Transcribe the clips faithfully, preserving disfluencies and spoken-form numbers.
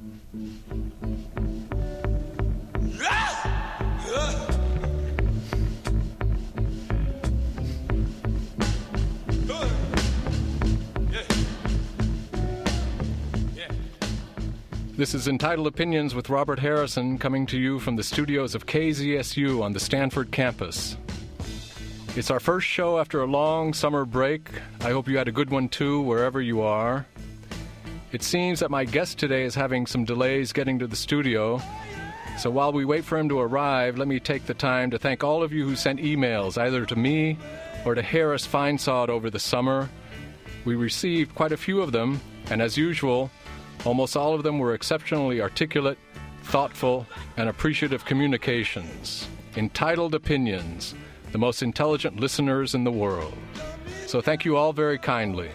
This is Entitled Opinions with Robert Harrison, coming to you from the studios of K Z S U on the Stanford campus. It's our first show after a long summer break. I hope you had a good one too, wherever you are. It seems that my guest today is having some delays getting to the studio. So while we wait for him to arrive, let me take the time to thank all of you who sent emails, either to me or to Harris Feinsod over the summer. We received quite a few of them, and as usual, almost all of them were exceptionally articulate, thoughtful, and appreciative communications. Entitled opinions, the most intelligent listeners in the world. So thank you all very kindly.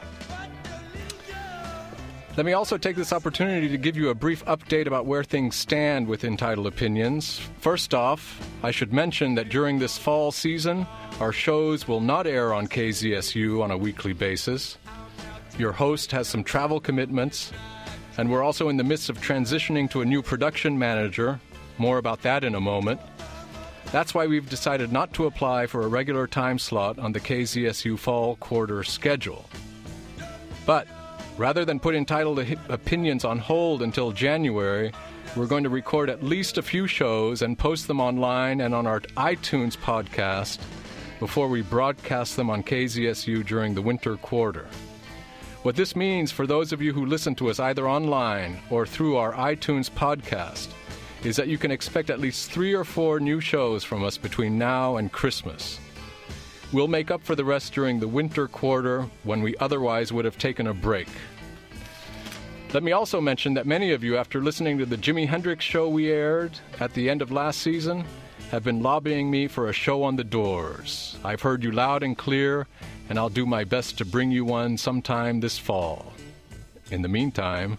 Let me also take this opportunity to give you a brief update about where things stand with Entitled Opinions. First off, I should mention that during this fall season, our shows will not air on K Z S U on a weekly basis. Your host has some travel commitments, and we're also in the midst of transitioning to a new production manager. More about that in a moment. That's why we've decided not to apply for a regular time slot on the K Z S U fall quarter schedule. But rather than put Entitled Opinions on hold until January, we're going to record at least a few shows and post them online and on our iTunes podcast before we broadcast them on K Z S U during the winter quarter. What this means for those of you who listen to us either online or through our iTunes podcast is that you can expect at least three or four new shows from us between now and Christmas. We'll make up for the rest during the winter quarter when we otherwise would have taken a break. Let me also mention that many of you, after listening to the Jimi Hendrix show we aired at the end of last season, have been lobbying me for a show on the Doors. I've heard you loud and clear, and I'll do my best to bring you one sometime this fall. In the meantime,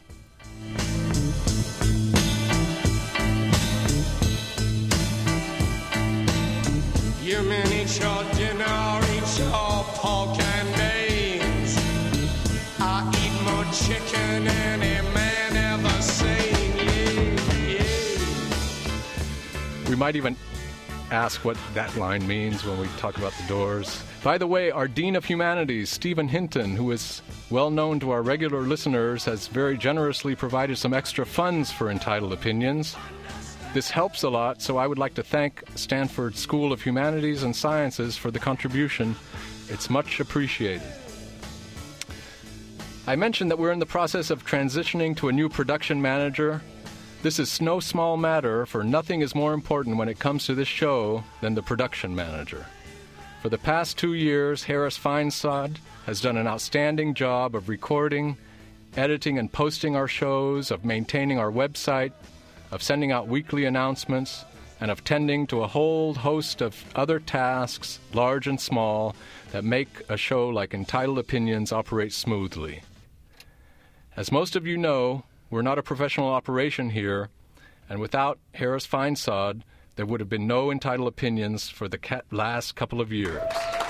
you mean eat your dinner, eat your pork and beans. I eat more chicken than any man ever seen. Yeah, yeah. We might even ask what that line means when we talk about the Doors. By the way, our Dean of Humanities, Stephen Hinton, who is well known to our regular listeners, has very generously provided some extra funds for Entitled Opinions. This helps a lot, so I would like to thank Stanford School of Humanities and Sciences for the contribution. It's much appreciated. I mentioned that we're in the process of transitioning to a new production manager. This is no small matter, for nothing is more important when it comes to this show than the production manager. For the past two years, Harris Feinsod has done an outstanding job of recording, editing, and posting our shows, of maintaining our website, of sending out weekly announcements, and of tending to a whole host of other tasks, large and small, that make a show like Entitled Opinions operate smoothly. As most of you know, we're not a professional operation here, and without Harris Feinsod, there would have been no Entitled Opinions for the ca- last couple of years.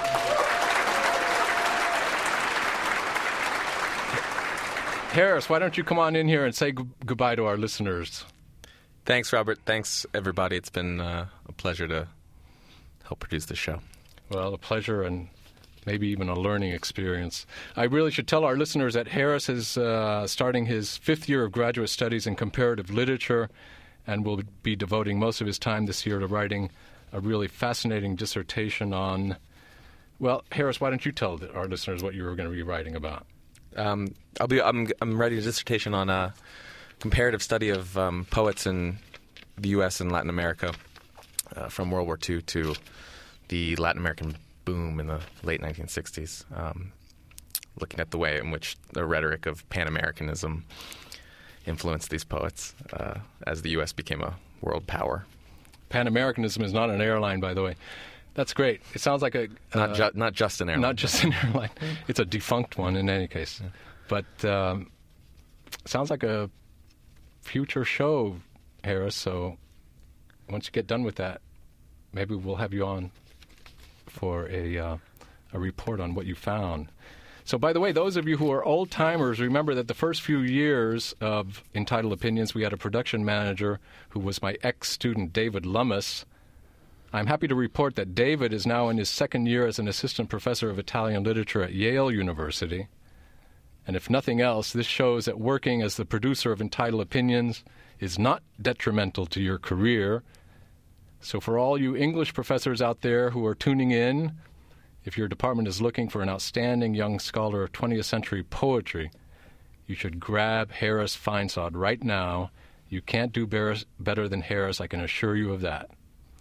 Harris, why don't you come on in here and say g- goodbye to our listeners? Thanks, Robert. Thanks, everybody. It's been uh, a pleasure to help produce this show. Well, a pleasure and maybe even a learning experience. I really should tell our listeners that Harris is uh, starting his fifth year of graduate studies in comparative literature and will be devoting most of his time this year to writing a really fascinating dissertation on... Well, Harris, why don't you tell the, our listeners what you were going to be writing about? Um, I'll be. I'm, I'm writing a dissertation on a comparative study of um, poets in the U S and Latin America uh, from World War Two to the Latin American boom in the late nineteen sixties, um, looking at the way in which the rhetoric of Pan-Americanism influenced these poets uh, as the U S became a world power. Pan-Americanism is not an airline, by the way. That's great. It sounds like a... Uh, not, ju- not just an airline. Not just an airline. It's a defunct one in any case. Yeah. But um, sounds like a future show, Harris, so once you get done with that, maybe we'll have you on for a uh, a report on what you found. So, by the way, those of you who are old-timers, remember that the first few years of Entitled Opinions, we had a production manager who was my ex-student, David Lummis. I'm happy to report that David is now in his second year as an assistant professor of Italian literature at Yale University. And if nothing else, this shows that working as the producer of Entitled Opinions is not detrimental to your career. So for all you English professors out there who are tuning in, if your department is looking for an outstanding young scholar of twentieth century poetry, you should grab Harris Feinsod right now. You can't do better than Harris, I can assure you of that.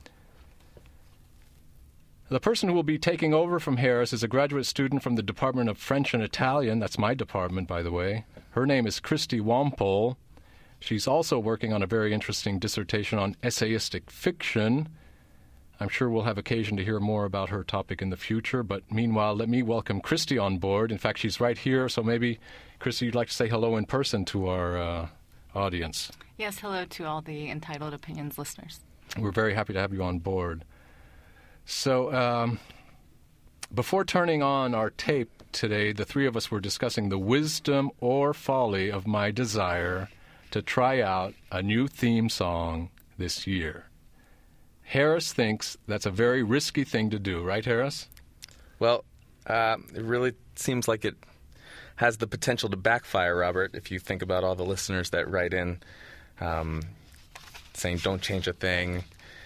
The person who will be taking over from Harris is a graduate student from the Department of French and Italian. That's my department, by the way. Her name is Christy Wampole. She's also working on a very interesting dissertation on essayistic fiction. I'm sure we'll have occasion to hear more about her topic in the future, but meanwhile, let me welcome Christy on board. In fact, she's right here, so maybe, Christy, you'd like to say hello in person to our uh, audience. Yes, hello to all the Entitled Opinions listeners. We're very happy to have you on board. So, um, before turning on our tape today, the three of us were discussing the wisdom or folly of my desire to try out a new theme song this year. Harris thinks that's a very risky thing to do, right, Harris? Well, uh, it really seems like it has the potential to backfire, Robert, if you think about all the listeners that write in um, saying don't change a thing.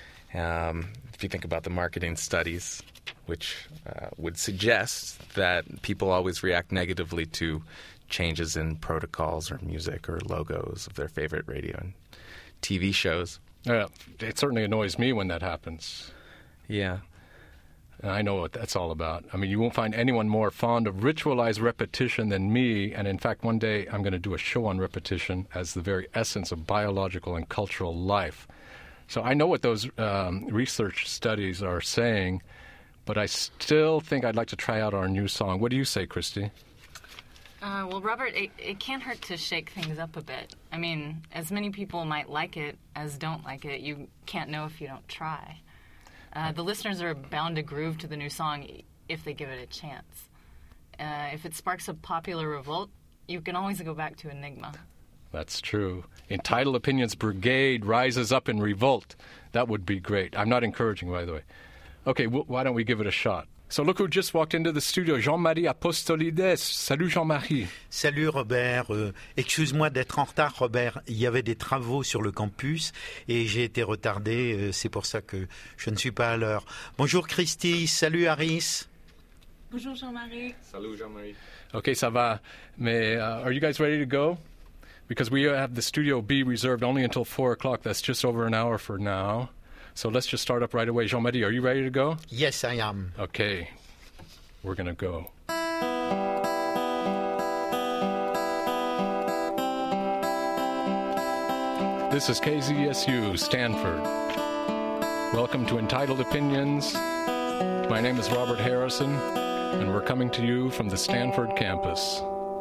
Um, if you think about the marketing studies, which uh, would suggest that people always react negatively to changes in protocols or music or logos of their favorite radio and T V shows. Yeah, it certainly annoys me when that happens. Yeah. And I know what that's all about. I mean, you won't find anyone more fond of ritualized repetition than me. And in fact, one day I'm going to do a show on repetition as the very essence of biological and cultural life. So I know what those um, research studies are saying, but I still think I'd like to try out our new song. What do you say, Christy? Uh, well, Robert, it, it can't hurt to shake things up a bit. I mean, as many people might like it as don't like it, you can't know if you don't try. Uh, the listeners are bound to groove to the new song if they give it a chance. Uh, if it sparks a popular revolt, you can always go back to Enigma. That's true. Entitled Opinions Brigade rises up in revolt. That would be great. I'm not encouraging, by the way. Okay, w- why don't we give it a shot? So look who just walked into the studio, Jean-Marie Apostolides. Salut Jean-Marie. Salut Robert. Euh, excuse-moi d'être en retard, Robert. Il y avait des travaux sur le campus et j'ai été retardé. Euh, c'est pour ça que je ne suis pas à l'heure. Bonjour Christy. Salut Harris. Bonjour Jean-Marie. Salut Jean-Marie. Okay, ça va. Mais uh, are you guys ready to go? Because we have the Studio B reserved only until four o'clock. That's just over an hour for now. So let's just start up right away. Jean-Marie, are you ready to go? Yes, I am. Okay. We're going to go. This is K Z S U, Stanford. Welcome to Entitled Opinions. My name is Robert Harrison, and we're coming to you from the Stanford campus.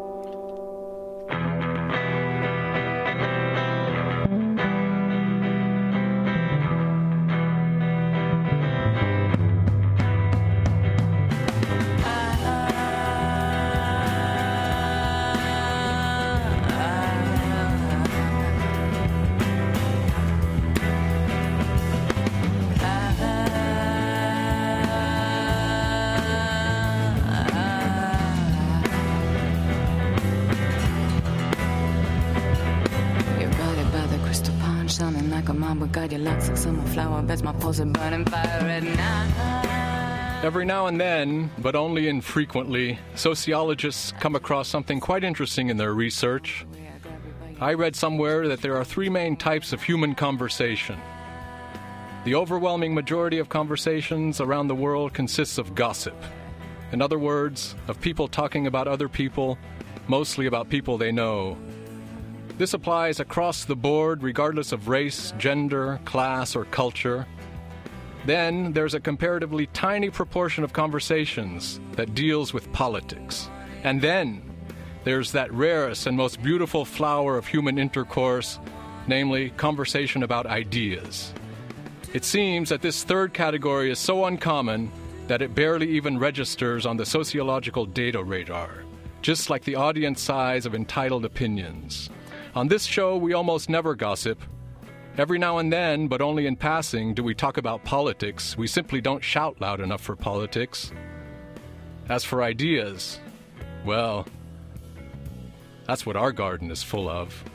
Every now and then, but only infrequently, sociologists come across something quite interesting in their research. I read somewhere that there are three main types of human conversation. The overwhelming majority of conversations around the world consists of gossip. In other words, of people talking about other people, mostly about people they know. This applies across the board, regardless of race, gender, class, or culture. Then there's a comparatively tiny proportion of conversations that deals with politics. And then there's that rarest and most beautiful flower of human intercourse, namely conversation about ideas. It seems that this third category is so uncommon that it barely even registers on the sociological data radar. just like the audience size of entitled opinions. On this show, we almost never gossip. Every now and then, but only in passing, do we talk about politics. We simply don't shout loud enough for politics. As for ideas, well, that's what our garden is full of.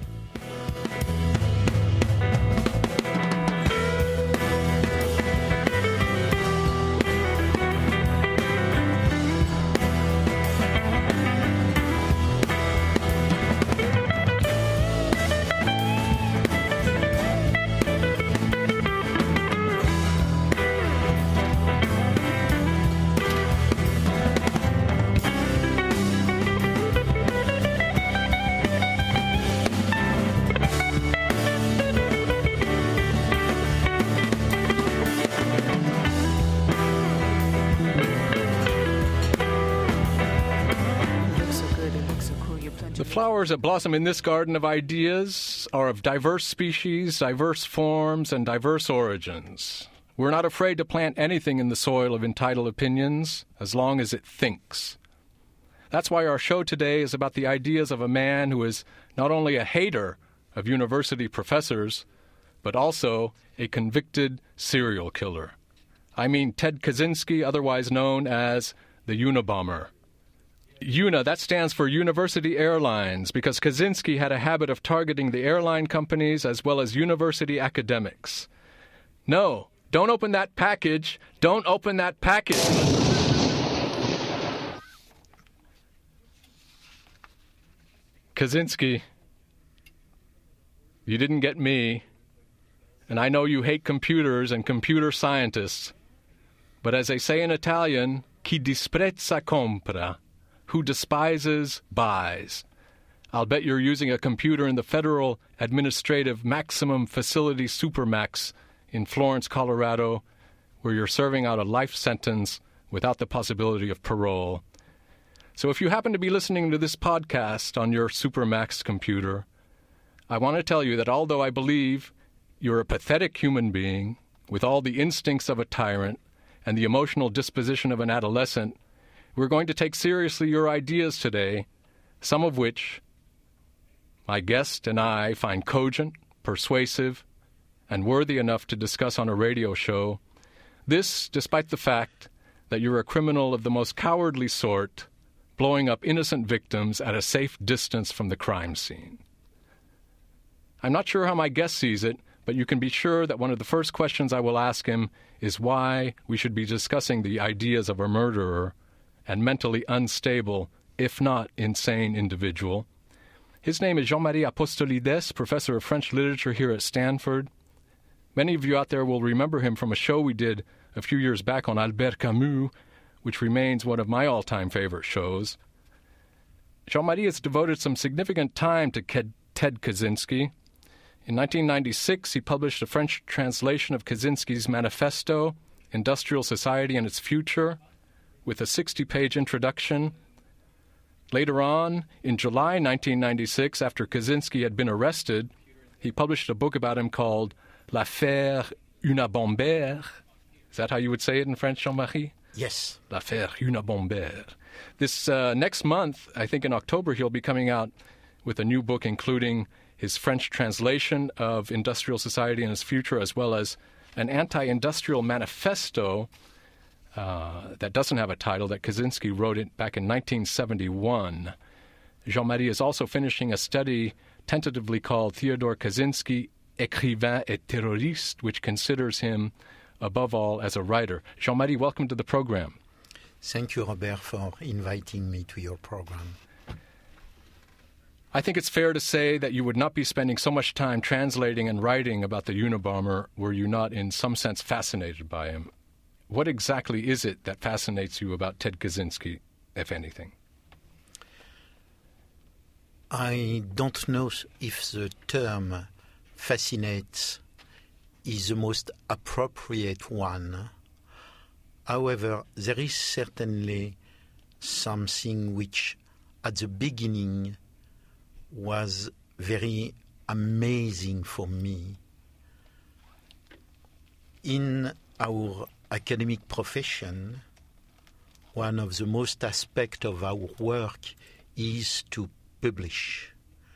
The flowers that blossom in this garden of ideas are of diverse species, diverse forms, and diverse origins. We're not afraid to plant anything in the soil of entitled opinions, as long as it thinks. That's why our show today is about the ideas of a man who is not only a hater of university professors, but also a convicted serial killer. I mean Ted Kaczynski, otherwise known as the Unabomber. UNA, that stands for University Airlines, because Kaczynski had a habit of targeting the airline companies as well as university academics. No, don't open that package. Don't open that package. Kaczynski, you didn't get me, and I know you hate computers and computer scientists, but as they say in Italian, chi disprezza compra. Who despises, buys. I'll bet you're using a computer in the Federal Administrative Maximum Facility Supermax in Florence, Colorado, where you're serving out a life sentence without the possibility of parole. So if you happen to be listening to this podcast on your Supermax computer, I want to tell you that although I believe you're a pathetic human being with all the instincts of a tyrant and the emotional disposition of an adolescent, we're going to take seriously your ideas today, some of which my guest and I find cogent, persuasive, and worthy enough to discuss on a radio show. This, despite the fact that you're a criminal of the most cowardly sort, blowing up innocent victims at a safe distance from the crime scene. I'm not sure how my guest sees it, but you can be sure that one of the first questions I will ask him is why we should be discussing the ideas of a murderer and mentally unstable, if not insane, individual. His name is Jean-Marie Apostolides, professor of French literature here at Stanford. Many of you out there will remember him from a show we did a few years back on Albert Camus, which remains one of my all-time favorite shows. Jean-Marie has devoted some significant time to Ted Kaczynski. In nineteen ninety-six, he published a French translation of Kaczynski's Manifesto, Industrial Society and Its Future, with a sixty-page introduction. Later on, in July nineteen ninety-six, after Kaczynski had been arrested, he published a book about him called L'Affaire Unabomber. Is that how you would say it in French, Jean-Marie? Yes. L'Affaire Unabomber. This uh, next month, I think in October, he'll be coming out with a new book including his French translation of Industrial Society and Its Future, as well as an anti-industrial manifesto Uh, that doesn't have a title, that Kaczynski wrote it back in nineteen seventy-one. Jean-Marie is also finishing a study tentatively called Theodore Kaczynski, écrivain et terroriste, which considers him, above all, as a writer. Jean-Marie, welcome to the program. Thank you, Robert, for inviting me to your program. I think it's fair to say that you would not be spending so much time translating and writing about the Unabomber were you not in some sense fascinated by him. What exactly is it that fascinates you about Ted Kaczynski, if anything? I don't know if the term fascinates is the most appropriate one. However, there is certainly something which at the beginning was very amazing for me. In our academic profession, one of the most aspects of our work is to publish.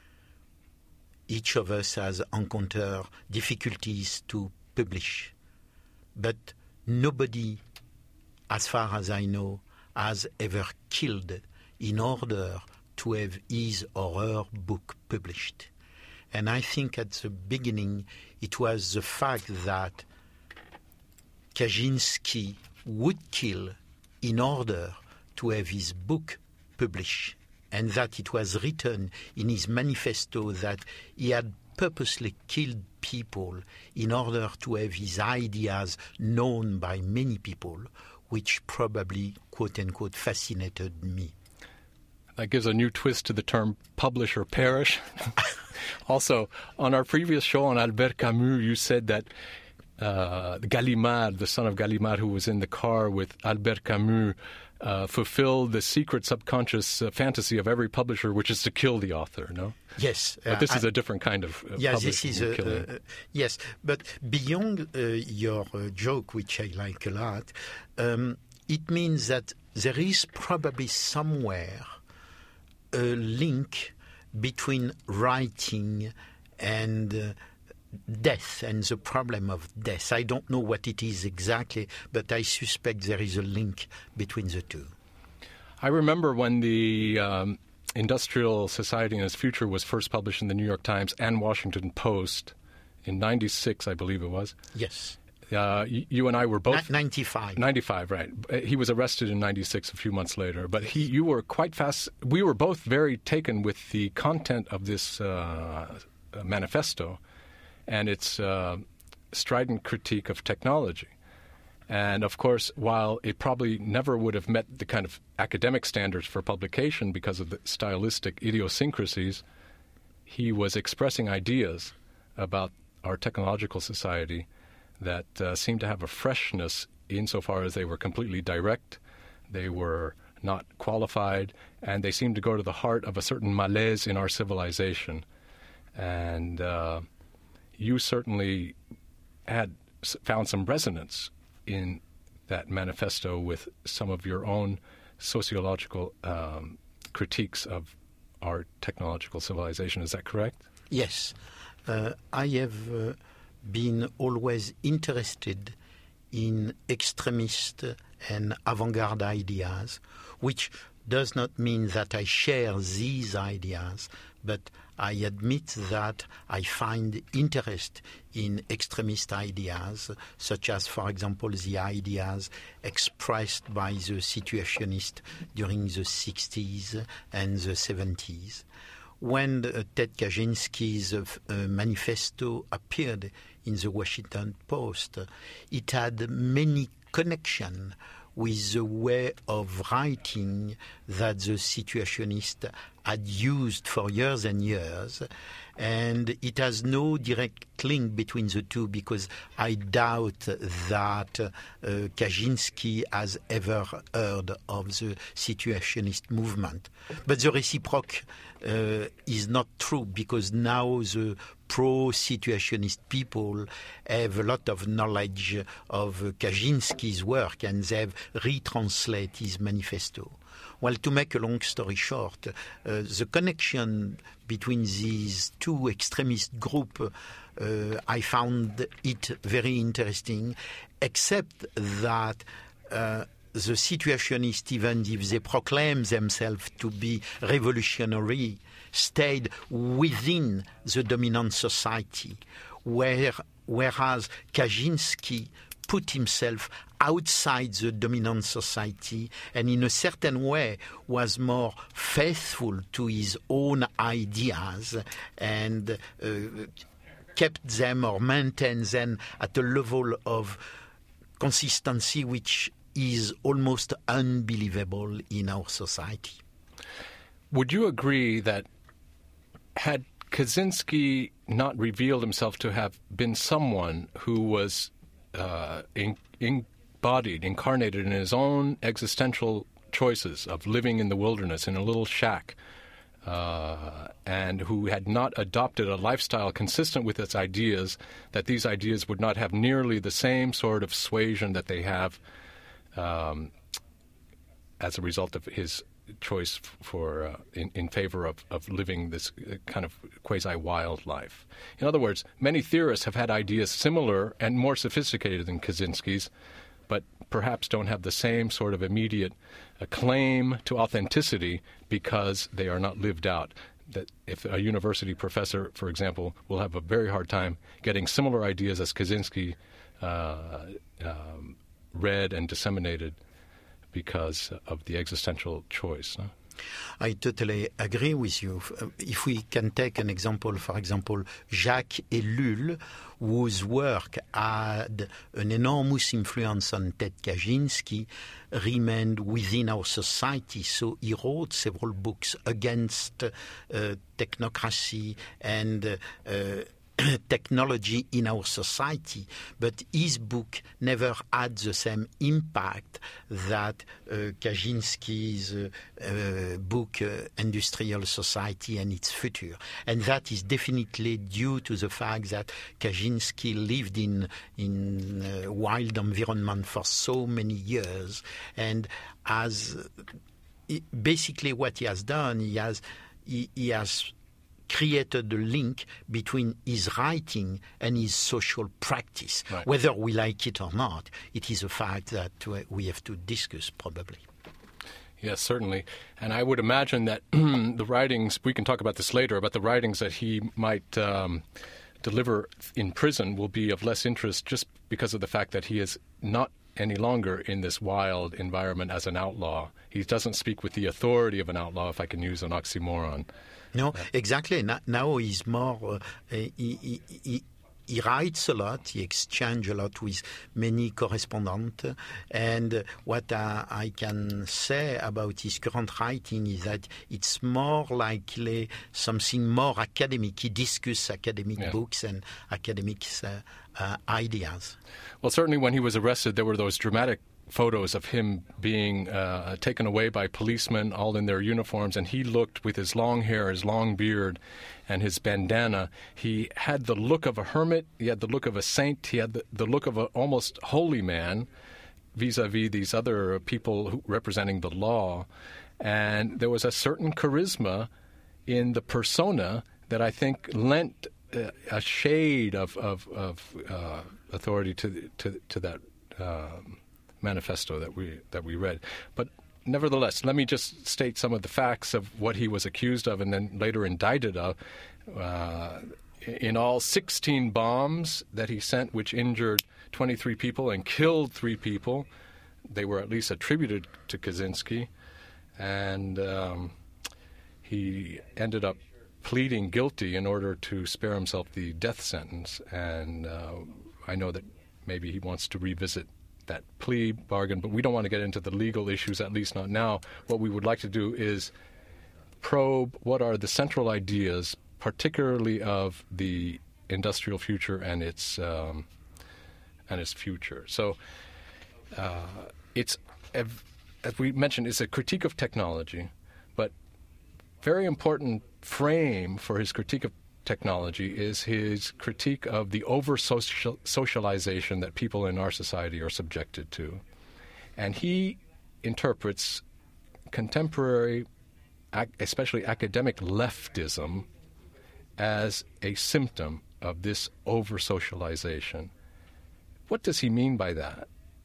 Each of us has encountered difficulties to publish, but nobody, as far as I know, has ever killed in order to have his or her book published. And I think at the beginning it was the fact that Kaczynski would kill in order to have his book published, and that it was written in his manifesto that he had purposely killed people in order to have his ideas known by many people, which probably, quote-unquote, fascinated me. That gives a new twist to the term publish or perish. Also, on our previous show on Albert Camus, you said that uh, Gallimard, the son of Gallimard who was in the car with Albert Camus, uh, fulfilled the secret subconscious uh, fantasy of every publisher, which is to kill the author, no? Yes. But this uh, is a different kind of uh, yes, publishing this is and a, killing. uh, yes, but beyond uh, your uh, joke, which I like a lot, um, it means that there is probably somewhere a link between writing and uh, death and the problem of death. I don't know what it is exactly, but I suspect there is a link between the two. I remember when the um, Industrial Society and Its Future was first published in the New York Times and Washington Post in ninety-six, I believe it was. Yes. Uh, you, you and I were both... N- ninety-five. ninety-five, right. He was arrested in ninety-six, a few months later. But he, you were quite fast... We were both very taken with the content of this uh, manifesto and its uh, strident critique of technology. And, of course, while it probably never would have met the kind of academic standards for publication because of the stylistic idiosyncrasies, he was expressing ideas about our technological society that uh, seemed to have a freshness insofar as they were completely direct, they were not qualified, and they seemed to go to the heart of a certain malaise in our civilization. And uh, you certainly had found some resonance in that manifesto with some of your own sociological um, critiques of our technological civilization. Is that correct? Yes. Uh, I have... Uh, been always interested in extremist and avant-garde ideas, which does not mean that I share these ideas, but I admit that I find interest in extremist ideas, such as, for example, the ideas expressed by the Situationists during the sixties and the seventies. When uh, Ted Kaczynski's uh, uh, manifesto appeared in the Washington Post, uh, it had many connections with the way of writing that the Situationists had used for years and years. And it has no direct link between the two because I doubt that uh, Kaczynski has ever heard of the Situationist movement. But the reciproc uh, is not true because now the pro-situationist people have a lot of knowledge of uh, Kaczynski's work and they have retranslated his manifesto. Well, to make a long story short, uh, the connection between these two extremist groups, uh, I found it very interesting, except that uh, the Situationists, even if they proclaim themselves to be revolutionary, stayed within the dominant society, where, whereas Kaczynski put himself outside the dominant society and in a certain way was more faithful to his own ideas and uh, kept them or maintained them at a level of consistency which is almost unbelievable in our society. Would you agree that had Kaczynski not revealed himself to have been someone who was uh, in, embodied, incarnated in his own existential choices of living in the wilderness in a little shack, uh, and who had not adopted a lifestyle consistent with its ideas, that these ideas would not have nearly the same sort of suasion that they have um, as a result of his choice for uh, in, in favor of, of living this kind of quasi-wild life. In other words, many theorists have had ideas similar and more sophisticated than Kaczynski's, but perhaps don't have the same sort of immediate uh, claim to authenticity because they are not lived out. That if a university professor, for example, will have a very hard time getting similar ideas as Kaczynski uh, um, read and disseminated because of the existential choice. No? I totally agree with you. If we can take an example, for example, Jacques Ellul, whose work had an enormous influence on Ted Kaczynski, remained within our society. So he wrote several books against uh, technocracy and uh, technology in our society, but his book never had the same impact that uh, Kaczynski's uh, uh, book, uh, Industrial Society and Its Future. And that is definitely due to the fact that Kaczynski lived in, in a wild environment for so many years, and as basically what he has done, he has, he, he has created a link between his writing and his social practice. Right. Whether we like it or not, it is a fact that we have to discuss probably. Yes, certainly. And I would imagine that the writings, we can talk about this later, about the writings that he might um, deliver in prison will be of less interest just because of the fact that he is not any longer in this wild environment as an outlaw. He doesn't speak with the authority of an outlaw, if I can use an oxymoron. No, exactly. Now he's more, uh, he, he, he, he writes a lot, he exchanges a lot with many correspondents, and what uh, I can say about his current writing is that it's more likely something more academic. He discusses academic yeah. books and academic uh, uh, ideas. Well, certainly when he was arrested, there were those dramatic photos of him being uh, taken away by policemen, all in their uniforms, and he looked with his long hair, his long beard, and his bandana. He had the look of a hermit, he had the look of a saint, he had the, the look of an almost holy man vis-a-vis these other people who, representing the law. And there was a certain charisma in the persona that I think lent uh, a shade of, of, of uh, authority to, to, to that um, manifesto that we that we read. But nevertheless, let me just state some of the facts of what he was accused of and then later indicted of. Uh, in all, sixteen bombs that he sent, which injured twenty-three people and killed three people. They were at least attributed to Kaczynski. And um, he ended up pleading guilty in order to spare himself the death sentence. And uh, I know that maybe he wants to revisit that plea bargain, but we don't want to get into the legal issues, at least not now. What we would like to do is probe what are the central ideas, particularly of the industrial future and its um, and its future. So uh, it's, as we mentioned, it's a critique of technology, but very important frame for his critique of technology is his critique of the over-socialization that people in our society are subjected to. And he interprets contemporary, especially academic leftism, as a symptom of this over-socialization. What does he mean by that?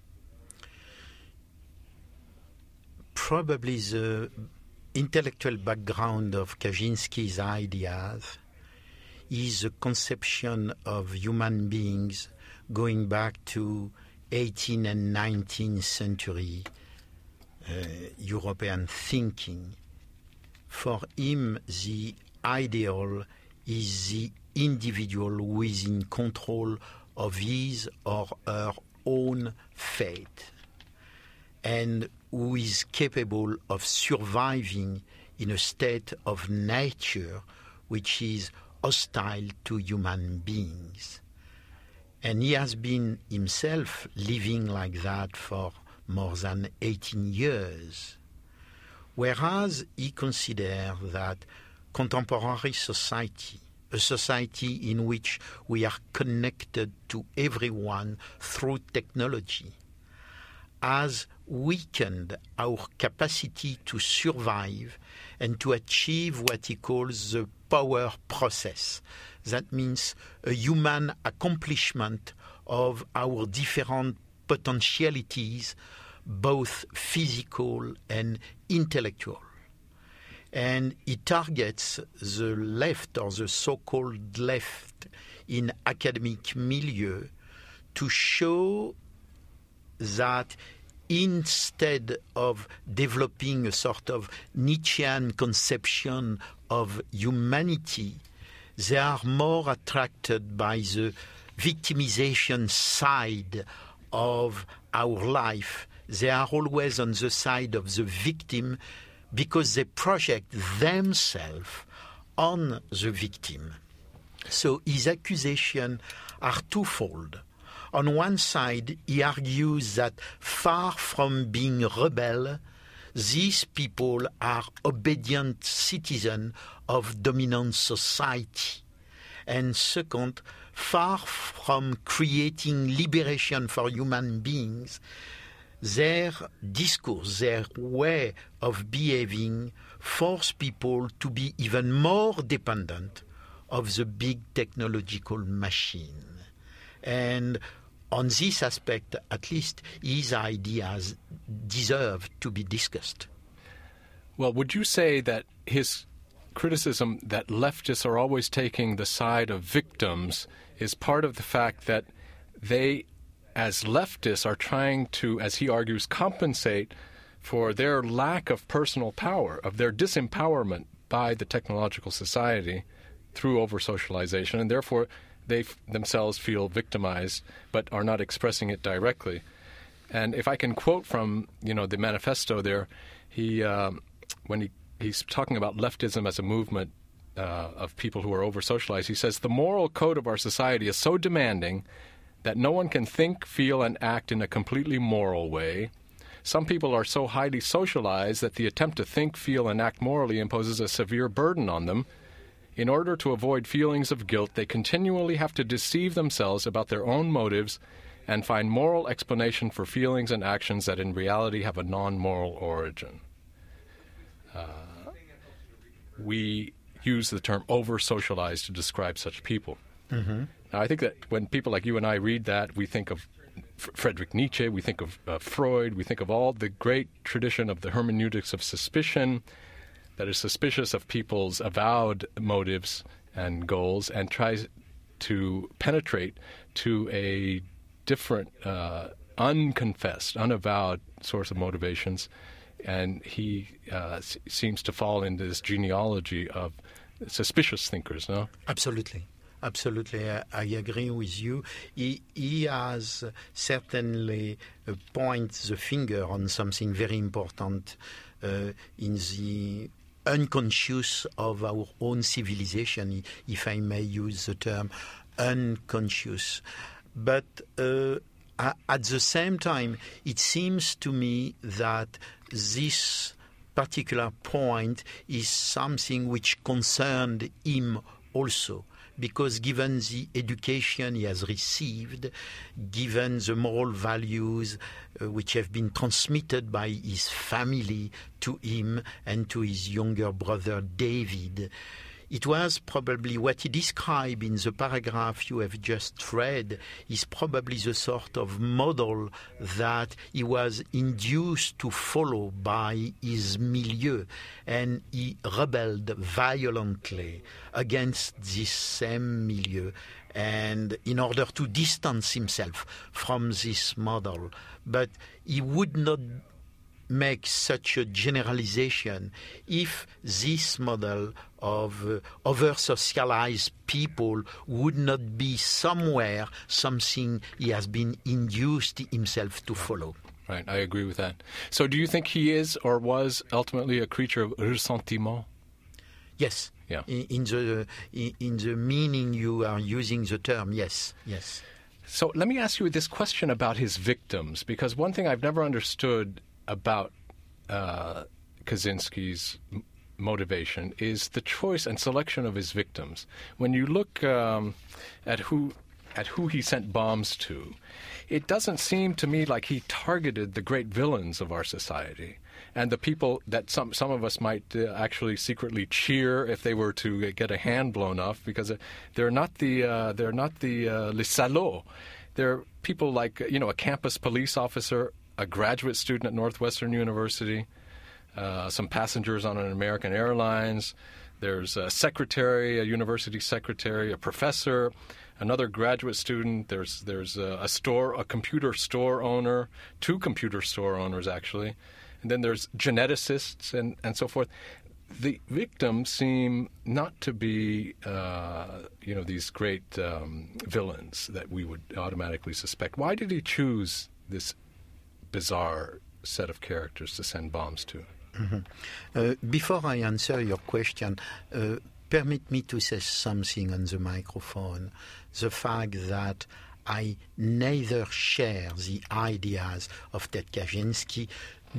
Probably the intellectual background of Kaczynski's ideas is a conception of human beings going back to eighteenth and nineteenth century uh, European thinking. For him, the ideal is the individual who is in control of his or her own fate and who is capable of surviving in a state of nature which is hostile to human beings. And he has been himself living like that for more than eighteen years. Whereas he considers that contemporary society, a society in which we are connected to everyone through technology, has weakened our capacity to survive and to achieve what he calls the power process. That means a human accomplishment of our different potentialities, both physical and intellectual. And he targets the left, or the so-called left, in academic milieu to show that instead of developing a sort of Nietzschean conception of humanity, they are more attracted by the victimization side of our life. They are always on the side of the victim because they project themselves on the victim. So his accusations are twofold. On one side, he argues that far from being rebel, these people are obedient citizens of dominant society. And second, far from creating liberation for human beings, their discourse, their way of behaving force people to be even more dependent of the big technological machine. And on this aspect, at least, his ideas deserve to be discussed. Well, would you say that his criticism that leftists are always taking the side of victims is part of the fact that they, as leftists, are trying to, as he argues, compensate for their lack of personal power, of their disempowerment by the technological society through over-socialization, and therefore they f- themselves feel victimized but are not expressing it directly. And if I can quote from, you know, the manifesto there, he, um, when he, he's talking about leftism as a movement uh, of people who are over-socialized, he says, "The moral code of our society is so demanding that no one can think, feel, and act in a completely moral way. Some people are so highly socialized that the attempt to think, feel, and act morally imposes a severe burden on them. In order to avoid feelings of guilt, they continually have to deceive themselves about their own motives and find moral explanation for feelings and actions that in reality have a non-moral origin." Uh, we use the term over-socialized to describe such people. Mm-hmm. Now, I think that when people like you and I read that, we think of F- Friedrich Nietzsche, we think of uh, Freud, we think of all the great tradition of the hermeneutics of suspicion, that is suspicious of people's avowed motives and goals and tries to penetrate to a different, uh, unconfessed, unavowed source of motivations. And he uh, s- seems to fall into this genealogy of suspicious thinkers, no? Absolutely. Absolutely, I, I agree with you. He, he has certainly uh, pointed the finger on something very important uh, in the unconscious of our own civilization, if I may use the term unconscious. But uh, at the same time, it seems to me that this particular point is something which concerned him also, because given the education he has received, given the moral values uh, which have been transmitted by his family to him and to his younger brother David, it was probably what he described in the paragraph you have just read is probably the sort of model that he was induced to follow by his milieu, and he rebelled violently against this same milieu, and in order to distance himself from this model. But he would not make such a generalization if this model of uh, over-socialized people would not be somewhere something he has been induced himself to follow. Right, I agree with that. So do you think he is or was ultimately a creature of ressentiment? Yes. Yeah. In, in the in, in the meaning you are using the term, yes, yes. So let me ask you this question about his victims, because one thing I've never understood about uh, Kaczynski's m- motivation is the choice and selection of his victims. When you look um, at who at who he sent bombs to, it doesn't seem to me like he targeted the great villains of our society and the people that some some of us might uh, actually secretly cheer if they were to get a hand blown off, because uh, they're not the uh, they're not the uh, les salauds. They're people like, you know, a campus police officer, a graduate student at Northwestern University, uh, some passengers on an American Airlines. There's a secretary, a university secretary, a professor, another graduate student. There's there's a, a store, a computer store owner, two computer store owners actually, and then there's geneticists and, and so forth. The victims seem not to be, uh, you know, these great um, villains that we would automatically suspect. Why did he choose this bizarre set of characters to send bombs to? Mm-hmm. Uh, before I answer your question, uh, permit me to say something on the microphone. The fact that I neither share the ideas of Ted Kaczynski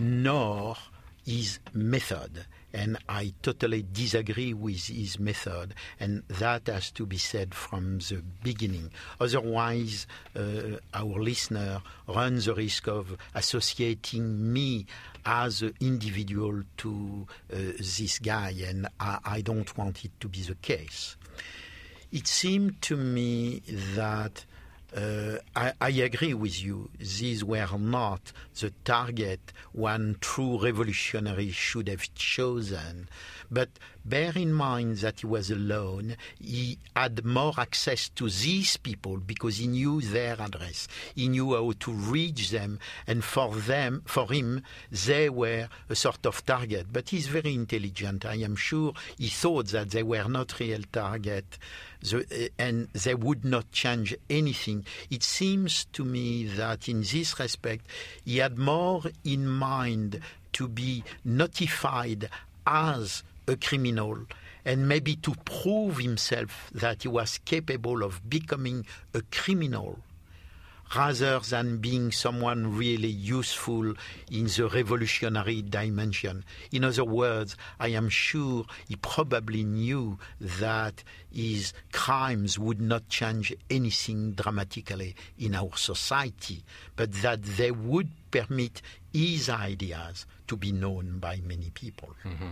nor his method, and I totally disagree with his method, and that has to be said from the beginning. Otherwise, uh, our listener runs the risk of associating me as an individual to uh, this guy, and I, I don't want it to be the case. It seemed to me that Uh, I, I agree with you. These were not the target one true revolutionary should have chosen. But bear in mind that he was alone. He had more access to these people because he knew their address. He knew how to reach them. And for them, for him, they were a sort of target. But he's very intelligent. I am sure he thought that they were not real target. The, and they would not change anything. It seems to me that in this respect, he had more in mind to be notified as a criminal and maybe to prove himself that he was capable of becoming a criminal rather than being someone really useful in the revolutionary dimension. In other words, I am sure he probably knew that his crimes would not change anything dramatically in our society, but that they would permit his ideas to be known by many people. Mm-hmm.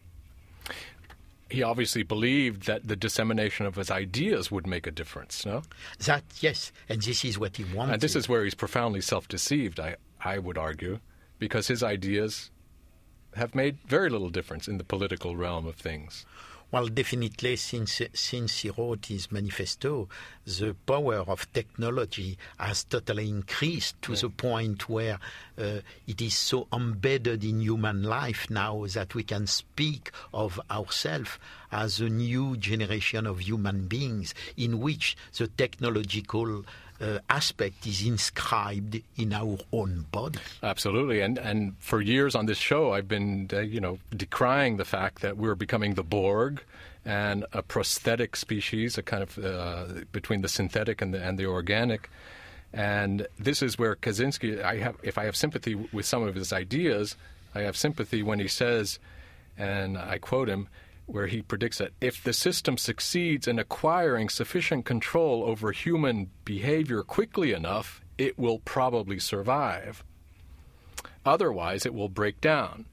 He obviously believed that the dissemination of his ideas would make a difference, no? That, yes, and this is what he wanted. And this is where he's profoundly self-deceived, I, I would argue, because his ideas have made very little difference in the political realm of things. Well, definitely, since since he wrote his manifesto, the power of technology has totally increased to yeah. the point where uh, it is so embedded in human life now that we can speak of ourselves as a new generation of human beings in which the technological Uh, aspect is inscribed in our own body. Absolutely, and and for years on this show, I've been uh, you know decrying the fact that we're becoming the Borg and a prosthetic species, a kind of uh, between the synthetic and the and the organic. And this is where Kaczynski, I have, if I have sympathy with some of his ideas, I have sympathy when he says, and I quote him, where he predicts that if the system succeeds in acquiring sufficient control over human behavior quickly enough, it will probably survive. Otherwise, it will break down.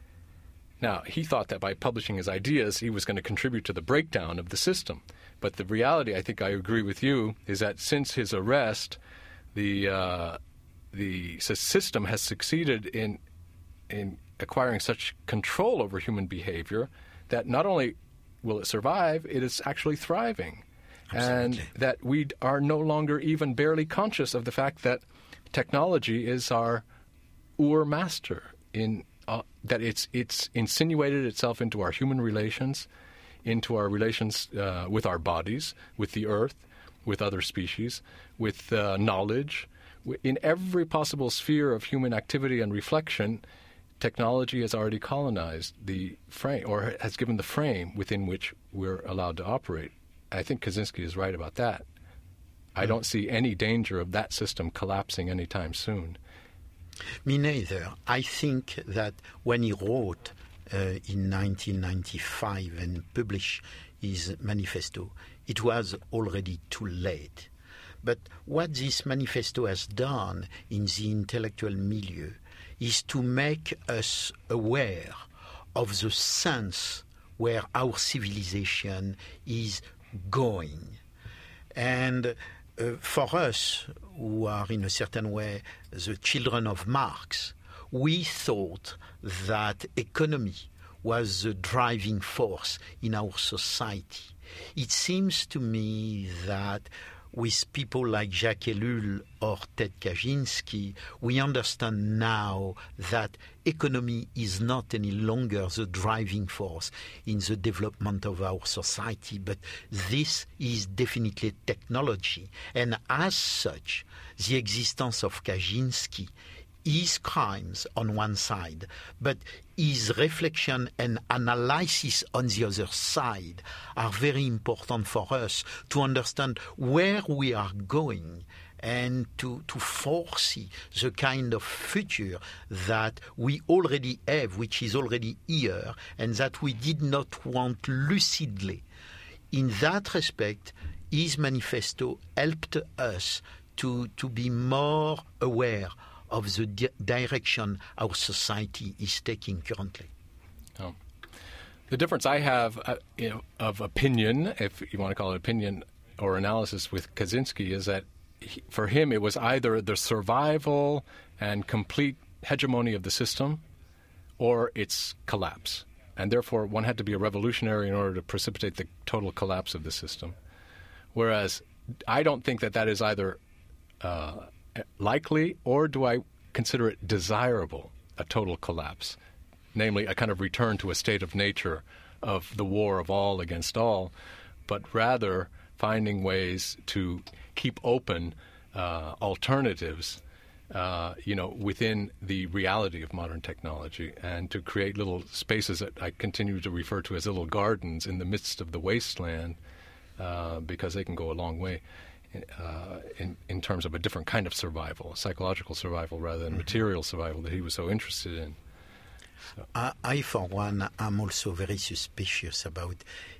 Now, he thought that by publishing his ideas, he was going to contribute to the breakdown of the system. But the reality, I think I agree with you, is that since his arrest, the uh, the system has succeeded in in acquiring such control over human behavior that not only will it survive, it is actually thriving. Absolutely. And that we are no longer even barely conscious of the fact that technology is our ur-master, in uh, that it's it's insinuated itself into our human relations, into our relations uh, with our bodies, with the earth, with other species, with uh, knowledge. In every possible sphere of human activity and reflection, technology has already colonized the frame, or has given the frame within which we're allowed to operate. I think Kaczynski is right about that. I don't see any danger of that system collapsing anytime soon. Me neither. I think that when he wrote uh, in nineteen ninety-five and published his manifesto, it was already too late. But what this manifesto has done in the intellectual milieu is to make us aware of the sense where our civilization is going. And uh, for us, who are in a certain way the children of Marx, we thought that economy was the driving force in our society. It seems to me that with people like Jacques Ellul or Ted Kaczynski, we understand now that economy is not any longer the driving force in the development of our society, but this is definitely technology. And as such, the existence of Kaczynski, his crimes on one side, but his reflection and analysis on the other side are very important for us to understand where we are going and to, to foresee the kind of future that we already have, which is already here, and that we did not want lucidly. In that respect, his manifesto helped us to, to be more aware of the di- direction our society is taking currently. Oh. The difference I have uh, you know, of opinion, if you want to call it opinion or analysis with Kaczynski, is that he, for him it was either the survival and complete hegemony of the system or its collapse. And therefore one had to be a revolutionary in order to precipitate the total collapse of the system. Whereas I don't think that that is either uh, likely, or do I consider it desirable, a total collapse, namely a kind of return to a state of nature of the war of all against all, but rather finding ways to keep open uh, alternatives, uh, you know, within the reality of modern technology, and to create little spaces that I continue to refer to as little gardens in the midst of the wasteland, uh, because they can go a long way. Uh, in, in terms of a different kind of survival, psychological survival rather than mm-hmm. material survival that he was so interested in. So. I, I, for one, am also very suspicious about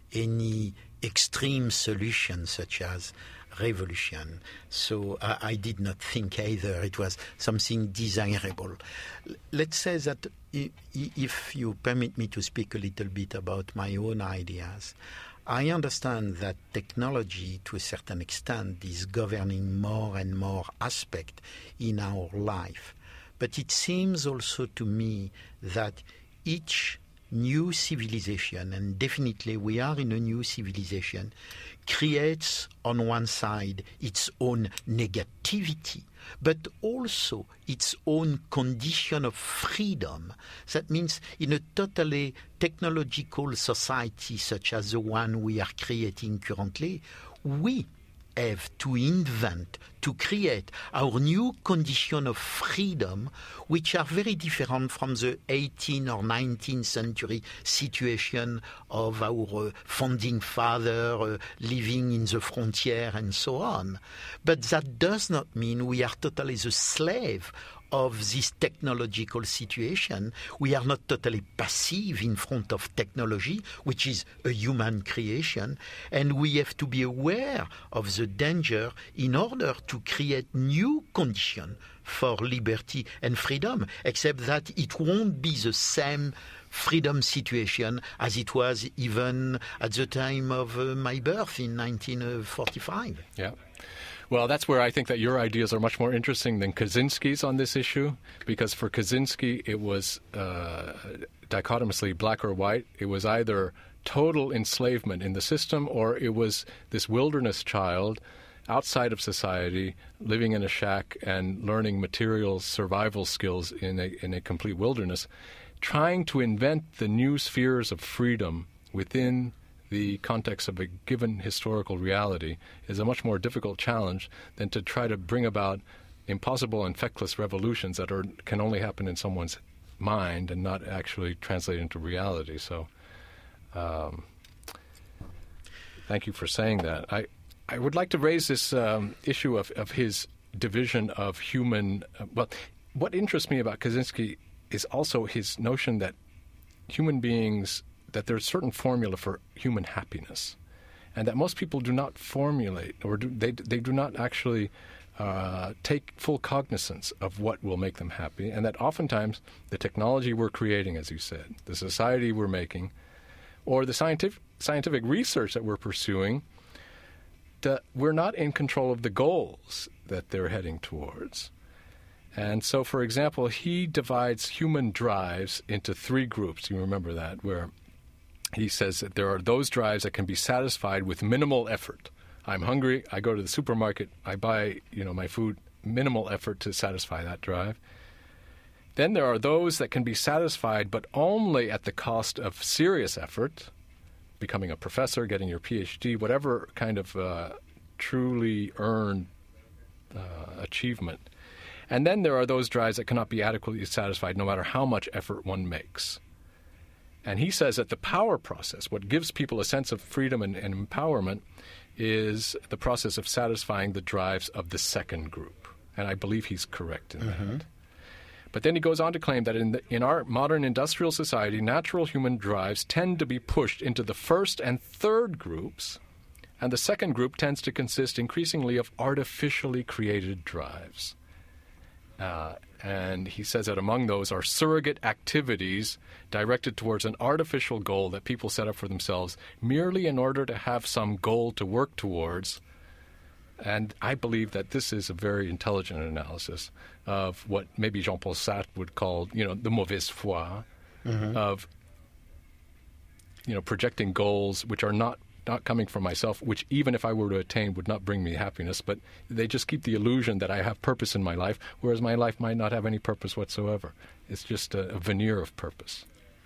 any extreme solution such as revolution. So I, I did not think either it was something desirable. L- let's say that I- if you permit me to speak a little bit about my own ideas, I understand that technology, to a certain extent, is governing more and more aspects in our life. But it seems also to me that each new civilization, and definitely we are in a new civilization, creates on one side its own negativity, but also its own condition of freedom. That means in a totally technological society such as the one we are creating currently, we have to invent, to create our new condition of freedom, which are very different from the eighteenth or nineteenth century situation of our uh, founding father uh, living in the frontier and so on. But that does not mean we are totally the slave of this technological situation. We are not totally passive in front of technology, which is a human creation, and we have to be aware of the danger in order to create new conditions for liberty and freedom, except that it won't be the same freedom situation as it was even at the time of uh, my birth in nineteen forty-five. Yeah. Well, that's where I think that your ideas are much more interesting than Kaczynski's on this issue, because for Kaczynski it was uh, dichotomously black or white. It was either total enslavement in the system, or it was this wilderness child outside of society, living in a shack and learning material survival skills in a, in a complete wilderness, trying to invent the new spheres of freedom within the context of a given historical reality is a much more difficult challenge than to try to bring about impossible and feckless revolutions that are can only happen in someone's mind and not actually translate into reality. So um, thank you for saying that. I, I would like to raise this um, issue of, of his division of human... Uh, well, what interests me about Kaczynski is also his notion that human beings... that there's a certain formula for human happiness, and that most people do not formulate, or do, they they do not actually uh, take full cognizance of what will make them happy, and that oftentimes the technology we're creating, as you said, the society we're making, or the scientific scientific research that we're pursuing, that we're not in control of the goals that they're heading towards. And so, for example, he divides human drives into three groups. You remember that, where he says that there are those drives that can be satisfied with minimal effort. I'm hungry, I go to the supermarket, I buy, you know, my food, minimal effort to satisfy that drive. Then there are those that can be satisfied, but only at the cost of serious effort, becoming a professor, getting your P H D, whatever kind of uh, truly earned uh, achievement. And then there are those drives that cannot be adequately satisfied no matter how much effort one makes. And he says that the power process, what gives people a sense of freedom and, and empowerment, is the process of satisfying the drives of the second group. And I believe he's correct in mm-hmm. that. But then he goes on to claim that in, the, in our modern industrial society, natural human drives tend to be pushed into the first and third groups, and the second group tends to consist increasingly of artificially created drives. Uh, and he says that among those are surrogate activities directed towards an artificial goal that people set up for themselves merely in order to have some goal to work towards. And I believe that this is a very intelligent analysis of what maybe Jean-Paul Sartre would call, you know, the mauvaise foi, mm-hmm. of, you know, projecting goals which are not, not coming from myself, which even if I were to attain would not bring me happiness, but they just keep the illusion that I have purpose in my life, whereas my life might not have any purpose whatsoever. It's just a, a veneer of purpose.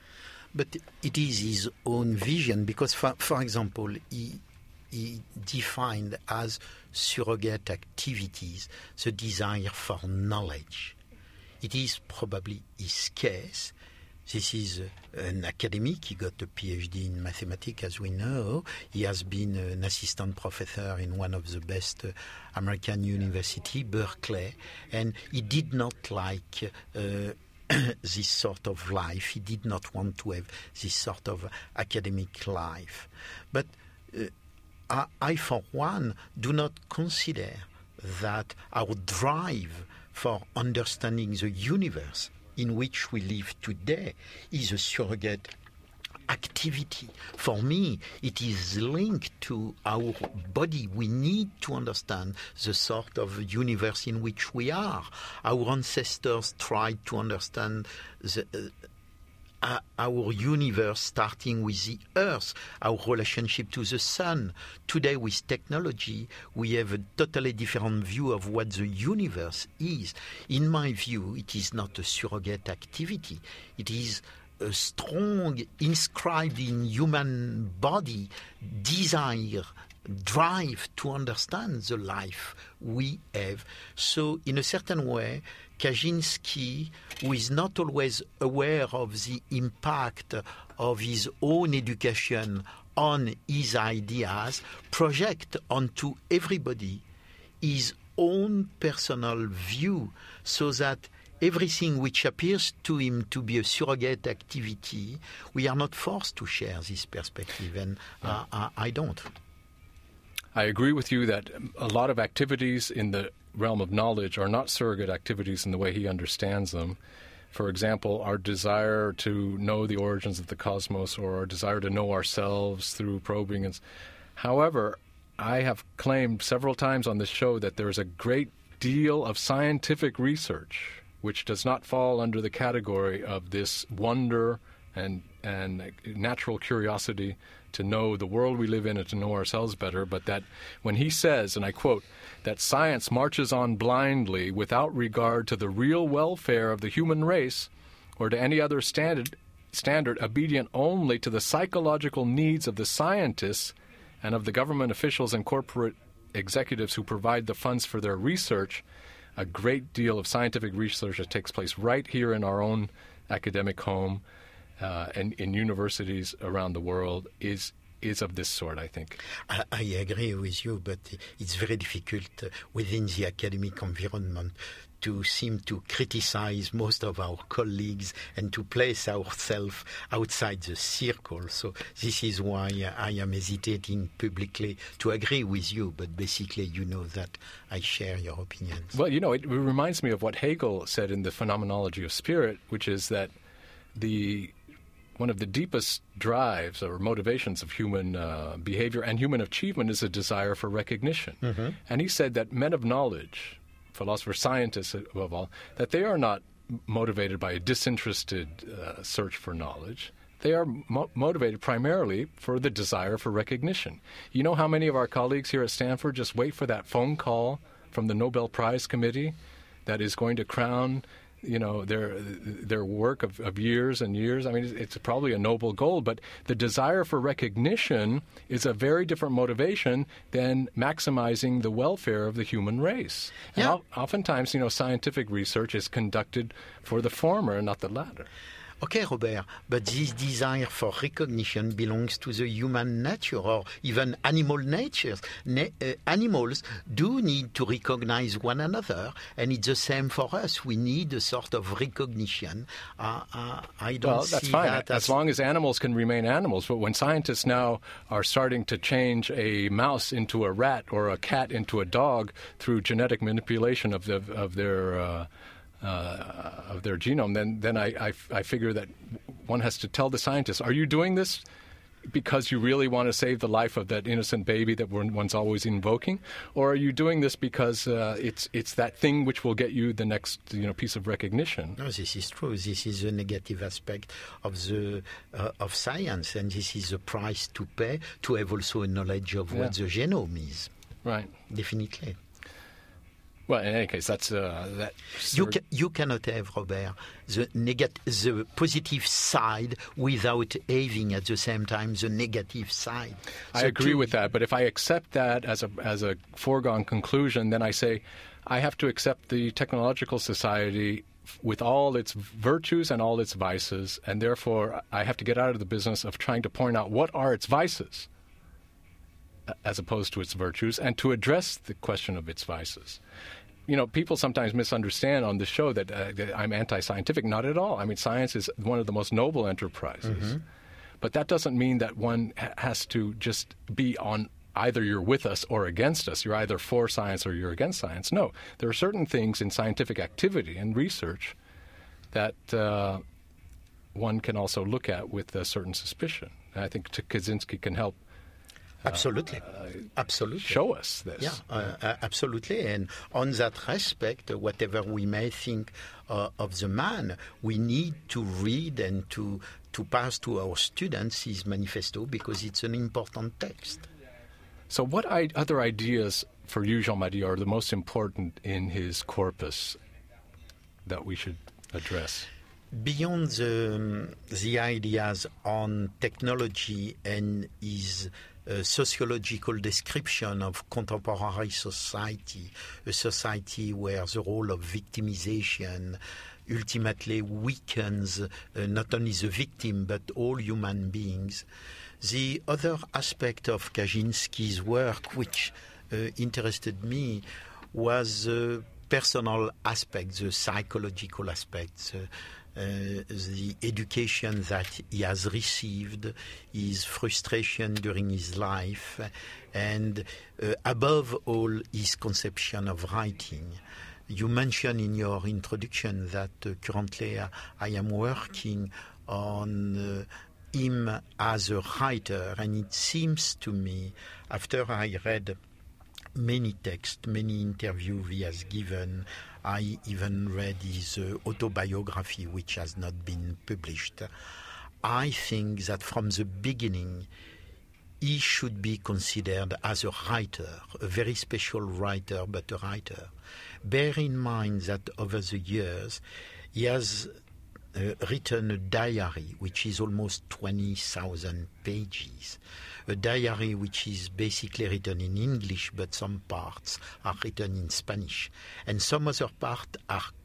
But it is his own vision, because, for, for example, he... he defined as surrogate activities the desire for knowledge. It is probably his case. This is uh, an academic. He got a P H D in mathematics, as we know. He has been an assistant professor in one of the best uh, American university, Berkeley, and he did not like uh, this sort of life. He did not want to have this sort of academic life. But uh, I, I, for one, do not consider that our drive for understanding the universe in which we live today is a surrogate activity. For me, it is linked to our body. We need to understand the sort of universe in which we are. Our ancestors tried to understand the uh, Uh, our universe, starting with the Earth, our relationship to the Sun. Today, with technology, we have a totally different view of what the universe is. In my view, it is not a surrogate activity. It is a strong, inscribed in human body desire, drive to understand the life we have. So, in a certain way, Kaczynski, who is not always aware of the impact of his own education on his ideas, project onto everybody his own personal view, so that everything which appears to him to be a surrogate activity, we are not forced to share this perspective, and uh, I, I don't. I agree with you that a lot of activities in the realm of knowledge are not surrogate activities in the way he understands them. For example, our desire to know the origins of the cosmos, or our desire to know ourselves through probing. And however, I have claimed several times on this show that there is a great deal of scientific research which does not fall under the category of this wonder and and natural curiosity to know the world we live in and to know ourselves better, but that when he says, and I quote, that science marches on blindly without regard to the real welfare of the human race or to any other standard, standard obedient only to the psychological needs of the scientists and of the government officials and corporate executives who provide the funds for their research, a great deal of scientific research that takes place right here in our own academic home uh, and in universities around the world is is of this sort, I think. I, I agree with you, but it's very difficult within the academic environment to seem to criticize most of our colleagues and to place ourselves outside the circle. So this is why I am hesitating publicly to agree with you, but basically you know that I share your opinions. Well, you know, it reminds me of what Hegel said in the Phenomenology of Spirit, which is that the one of the deepest drives or motivations of human uh, behavior and human achievement is a desire for recognition. Mm-hmm. And he said that men of knowledge, philosophers, scientists above all, that they are not motivated by a disinterested uh, search for knowledge. They are mo- motivated primarily for the desire for recognition. You know how many of our colleagues here at Stanford just wait for that phone call from the Nobel Prize Committee that is going to crown, you know, their their work of, of years and years. I mean, it's, it's probably a noble goal, but the desire for recognition is a very different motivation than maximizing the welfare of the human race. And Yeah. o- oftentimes, you know, scientific research is conducted for the former and not the latter. Okay, Robert, but this desire for recognition belongs to the human nature or even animal natures. Na- uh, animals do need to recognize one another, and it's the same for us. We need a sort of recognition. Uh, uh, I don't Well, see that's fine, that as long as animals can remain animals. But when scientists now are starting to change a mouse into a rat or a cat into a dog through genetic manipulation of the of their uh, uh, of their genome, then then I, I I figure that one has to tell the scientists: are you doing this because you really want to save the life of that innocent baby that one- one's always invoking, or are you doing this because uh, it's it's that thing which will get you the next, you know, piece of recognition? No, this is true. This is a negative aspect of the uh, of science, and this is a price to pay to have also a knowledge of what the Yeah. genome is. Right. Definitely. Well, in any case, that's uh, that. You, ca- you cannot have, Robert, the, negat- the positive side without having at the same time the negative side. I So agree to- with that, but if I accept that as a as a foregone conclusion, then I say I have to accept the technological society f- with all its virtues and all its vices, and therefore I have to get out of the business of trying to point out what are its vices a- as opposed to its virtues, and to address the question of its vices. You know, people sometimes misunderstand on the show that, uh, that I'm anti-scientific. Not at all. I mean, science is one of the most noble enterprises. But that doesn't mean that one ha- has to just be on either you're with us or against us. You're either for science or you're against science. No, there are certain things in scientific activity and research that uh, one can also look at with a certain suspicion. And I think T- Kaczynski can help Absolutely. Absolutely. show us this. Yeah, uh, uh, absolutely. And on that respect, uh, whatever we may think uh, of the man, we need to read and to, to pass to our students his manifesto because it's an important text. So what I- other ideas for you, Jean-Marie, are the most important in his corpus that we should address? Beyond the, the ideas on technology and his uh, sociological description of contemporary society, a society where the role of victimization ultimately weakens uh, not only the victim but all human beings. The other aspect of Kaczynski's work which uh, interested me was the personal aspect, the psychological aspects, uh, uh, the education that he has received, his frustration during his life, and uh, above all, his conception of writing. You mentioned in your introduction that uh, currently uh, I am working on uh, him as a writer, and it seems to me, after I read many texts, many interviews he has given, I even read his uh, autobiography, which has not been published. I think that from the beginning, he should be considered as a writer, a very special writer, but a writer. Bear in mind that over the years, he has uh, written a diary, which is almost twenty thousand pages. A diary which is basically written in English, but some parts are written in Spanish. And some other parts are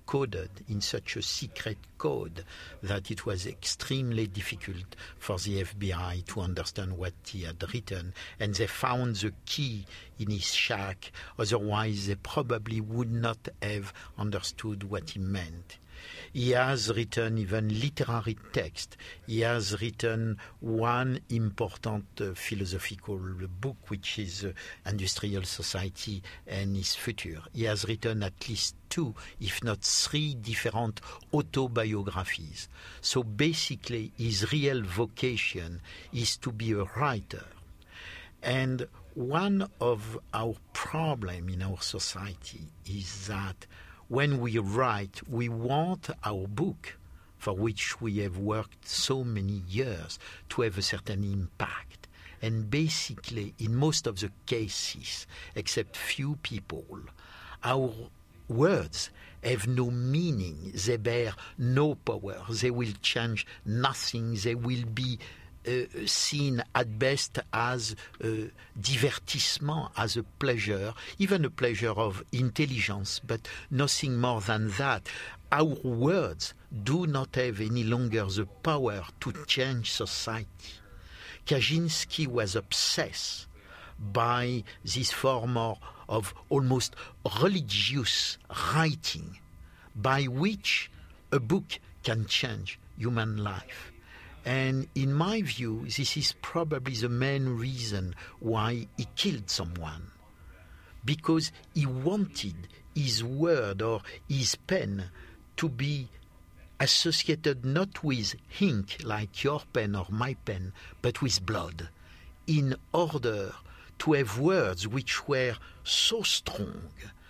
coded in such a secret code that it was extremely difficult for the F B I to understand what he had written, and they found the key in his shack, otherwise they probably would not have understood what he meant. He has written even literary text. He has written one important uh, philosophical book, which is uh, Industrial Society and Its Future. He has written at least two, if not three, different autobiographies. So basically, his real vocation is to be a writer. And one of our problems in our society is that when we write, we want our book, for which we have worked so many years, to have a certain impact. And basically, in most of the cases, except few people, our words have no meaning. They bear no power. They will change nothing. They will be Uh, seen at best as a divertissement, as a pleasure, even a pleasure of intelligence, but nothing more than that. Our words do not have any longer the power to change society. Kaczynski was obsessed by this form of almost religious writing by which a book can change human life. And in my view, this is probably the main reason why he killed someone. Because he wanted his word or his pen to be associated not with ink like your pen or my pen, but with blood, in order to have words which were so strong,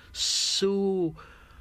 so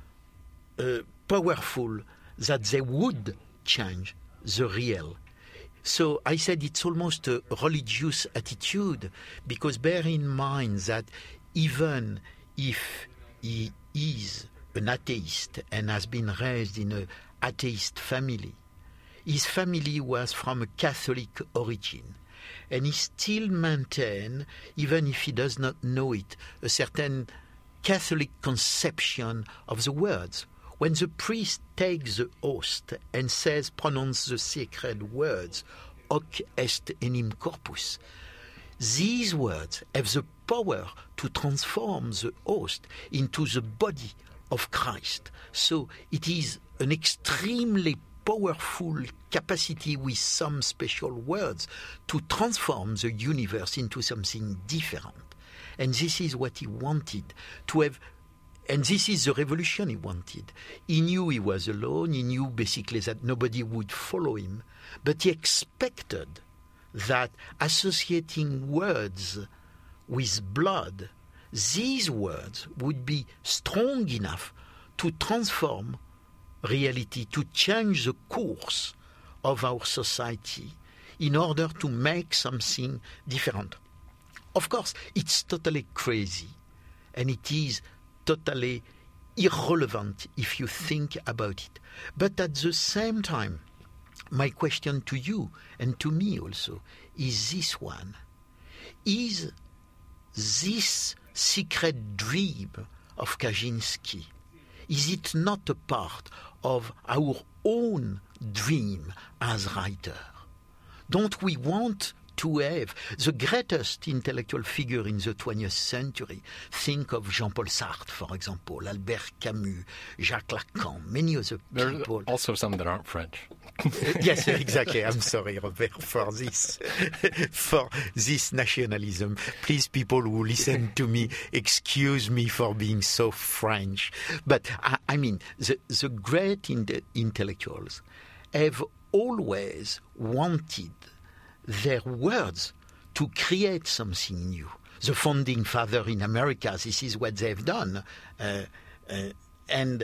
uh, powerful, that they would change the real. So I said it's almost a religious attitude, because bear in mind that even if he is an atheist and has been raised in an atheist family, his family was from a Catholic origin. And he still maintains, even if he does not know it, a certain Catholic conception of the words. When the priest takes the host and says, pronounce the sacred words, hoc est enim corpus, these words have the power to transform the host into the body of Christ. So it is an extremely powerful capacity with some special words to transform the universe into something different. And this is what he wanted, to have. And this is the revolution he wanted. He knew he was alone. He knew basically that nobody would follow him. But he expected that associating words with blood, these words would be strong enough to transform reality, to change the course of our society in order to make something different. Of course, it's totally crazy, and it is totally irrelevant if you think about it. But at the same time, my question to you and to me also is this one. Is this secret dream of Kaczynski, is it not a part of our own dream as writer? Don't we want to have the greatest intellectual figure in the twentieth century? Think of Jean-Paul Sartre, for example, Albert Camus, Jacques Lacan, many other people. There are also some that aren't French. Yes, exactly. I'm sorry, Robert, for this, for this nationalism. Please, people who listen to me, excuse me for being so French. But, I, I mean, the, the great in the intellectuals have always wanted their words to create something new. The founding father in America, this is what they've done. Uh, uh, and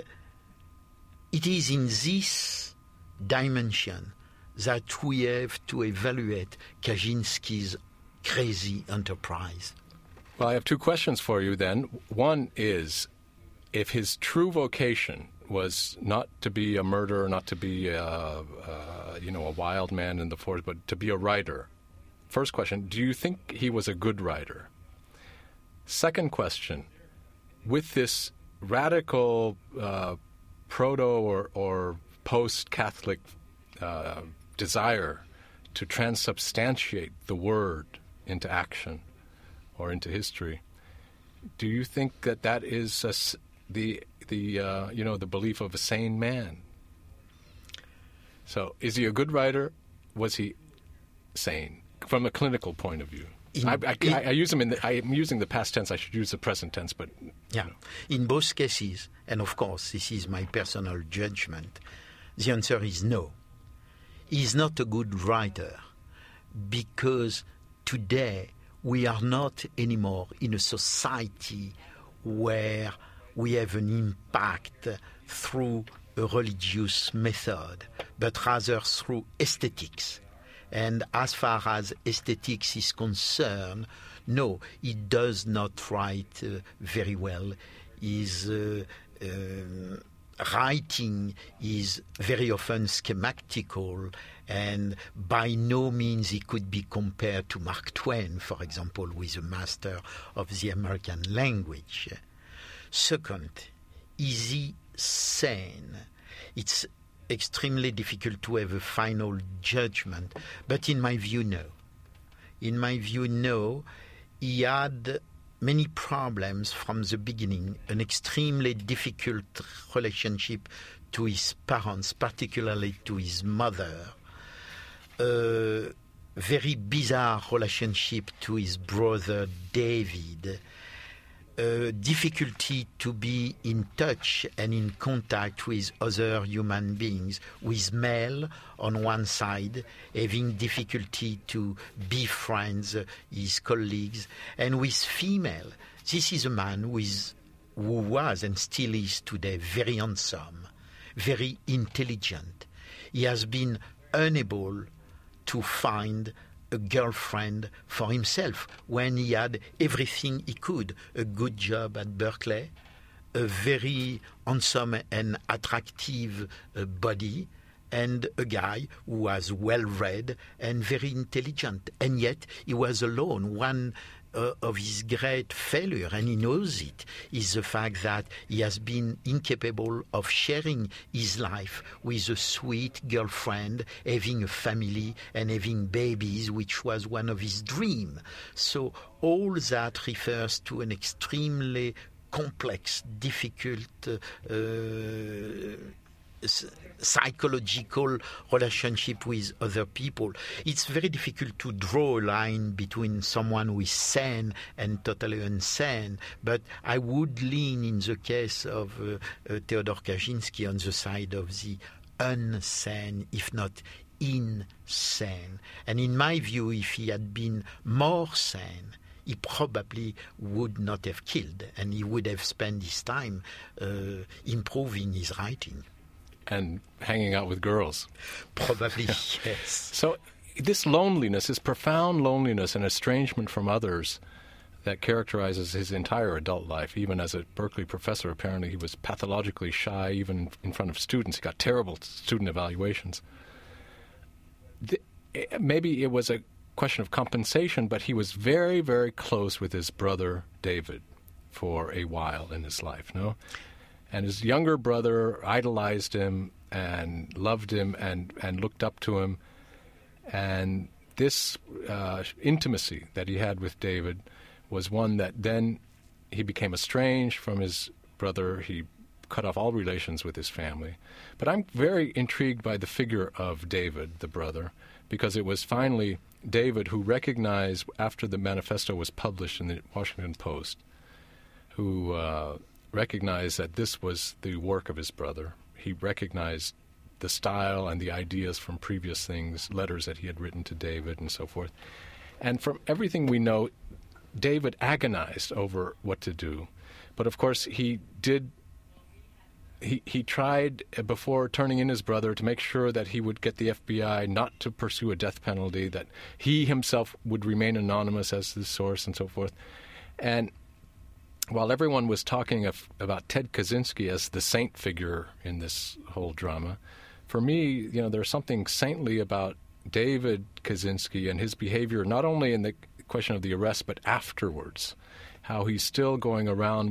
it is in this dimension that we have to evaluate Kaczynski's crazy enterprise. Well, I have two questions for you then. One is, if his true vocation was not to be a murderer, not to be, a, uh, you know, a wild man in the forest, but to be a writer. First question, do you think he was a good writer? Second question, with this radical uh, proto or, or post-Catholic uh, desire to transubstantiate the word into action or into history. Do you think that that is a, the the uh, you know the belief of a sane man? So, is he a good writer? Was he sane from a clinical point of view? In, I, I, in, I, I use them in the. I'm using the past tense. I should use the present tense, but yeah. You know. In both cases, and of course, this is my personal judgment. The answer is no. He's not a good writer because today we are not anymore in a society where we have an impact through a religious method, but rather through aesthetics. And as far as aesthetics is concerned, no, he does not write uh, very well. His uh, uh, writing is very often schematical, and by no means he could be compared to Mark Twain, for example, who is a master of the American language. Second, is he sane? It's extremely difficult to have a final judgment, but in my view, no. In my view, no. He had many problems from the beginning, an extremely difficult relationship to his parents, particularly to his mother, a very bizarre relationship to his brother David, a difficulty to be in touch and in contact with other human beings, with male on one side, having difficulty to befriend his colleagues, and with female. This is a man who, is, who was and still is today very handsome, very intelligent. He has been unable to find a girlfriend for himself when he had everything he could, a good job at Berkeley, a very handsome and attractive uh, body, and a guy who was well-read and very intelligent. And yet he was alone. One uh, of his great failure, and he knows it, is the fact that he has been incapable of sharing his life with a sweet girlfriend, having a family and having babies, which was one of his dreams. So all that refers to an extremely complex, difficult uh, uh, psychological relationship with other people. It's very difficult to draw a line between someone who is sane and totally insane, but I would lean in the case of uh, uh, Theodore Kaczynski on the side of the insane, if not insane. And in my view, if he had been more sane, he probably would not have killed, and he would have spent his time uh, improving his writing. And hanging out with girls. Probably, yes. So this loneliness, this profound loneliness and estrangement from others that characterizes his entire adult life, even as a Berkeley professor, apparently he was pathologically shy even in front of students. He got terrible student evaluations. The, maybe it was a question of compensation, but he was very, very close with his brother David for a while in his life, no? And his younger brother idolized him and loved him and, and looked up to him. And this uh, intimacy that he had with David was one that then he became estranged from his brother. He cut off all relations with his family. But I'm very intrigued by the figure of David, the brother, because it was finally David who recognized, after the manifesto was published in the Washington Post, who... Uh, recognized that this was the work of his brother. He recognized the style and the ideas from previous things, letters that he had written to David and so forth. And from everything we know, David agonized over what to do. But of course, he did, he, he tried before turning in his brother to make sure that he would get the F B I not to pursue a death penalty, that he himself would remain anonymous as the source and so forth. And while everyone was talking of, about Ted Kaczynski as the saint figure in this whole drama, for me, you know, there's something saintly about David Kaczynski and his behavior, not only in the question of the arrest, but afterwards, how he's still going around with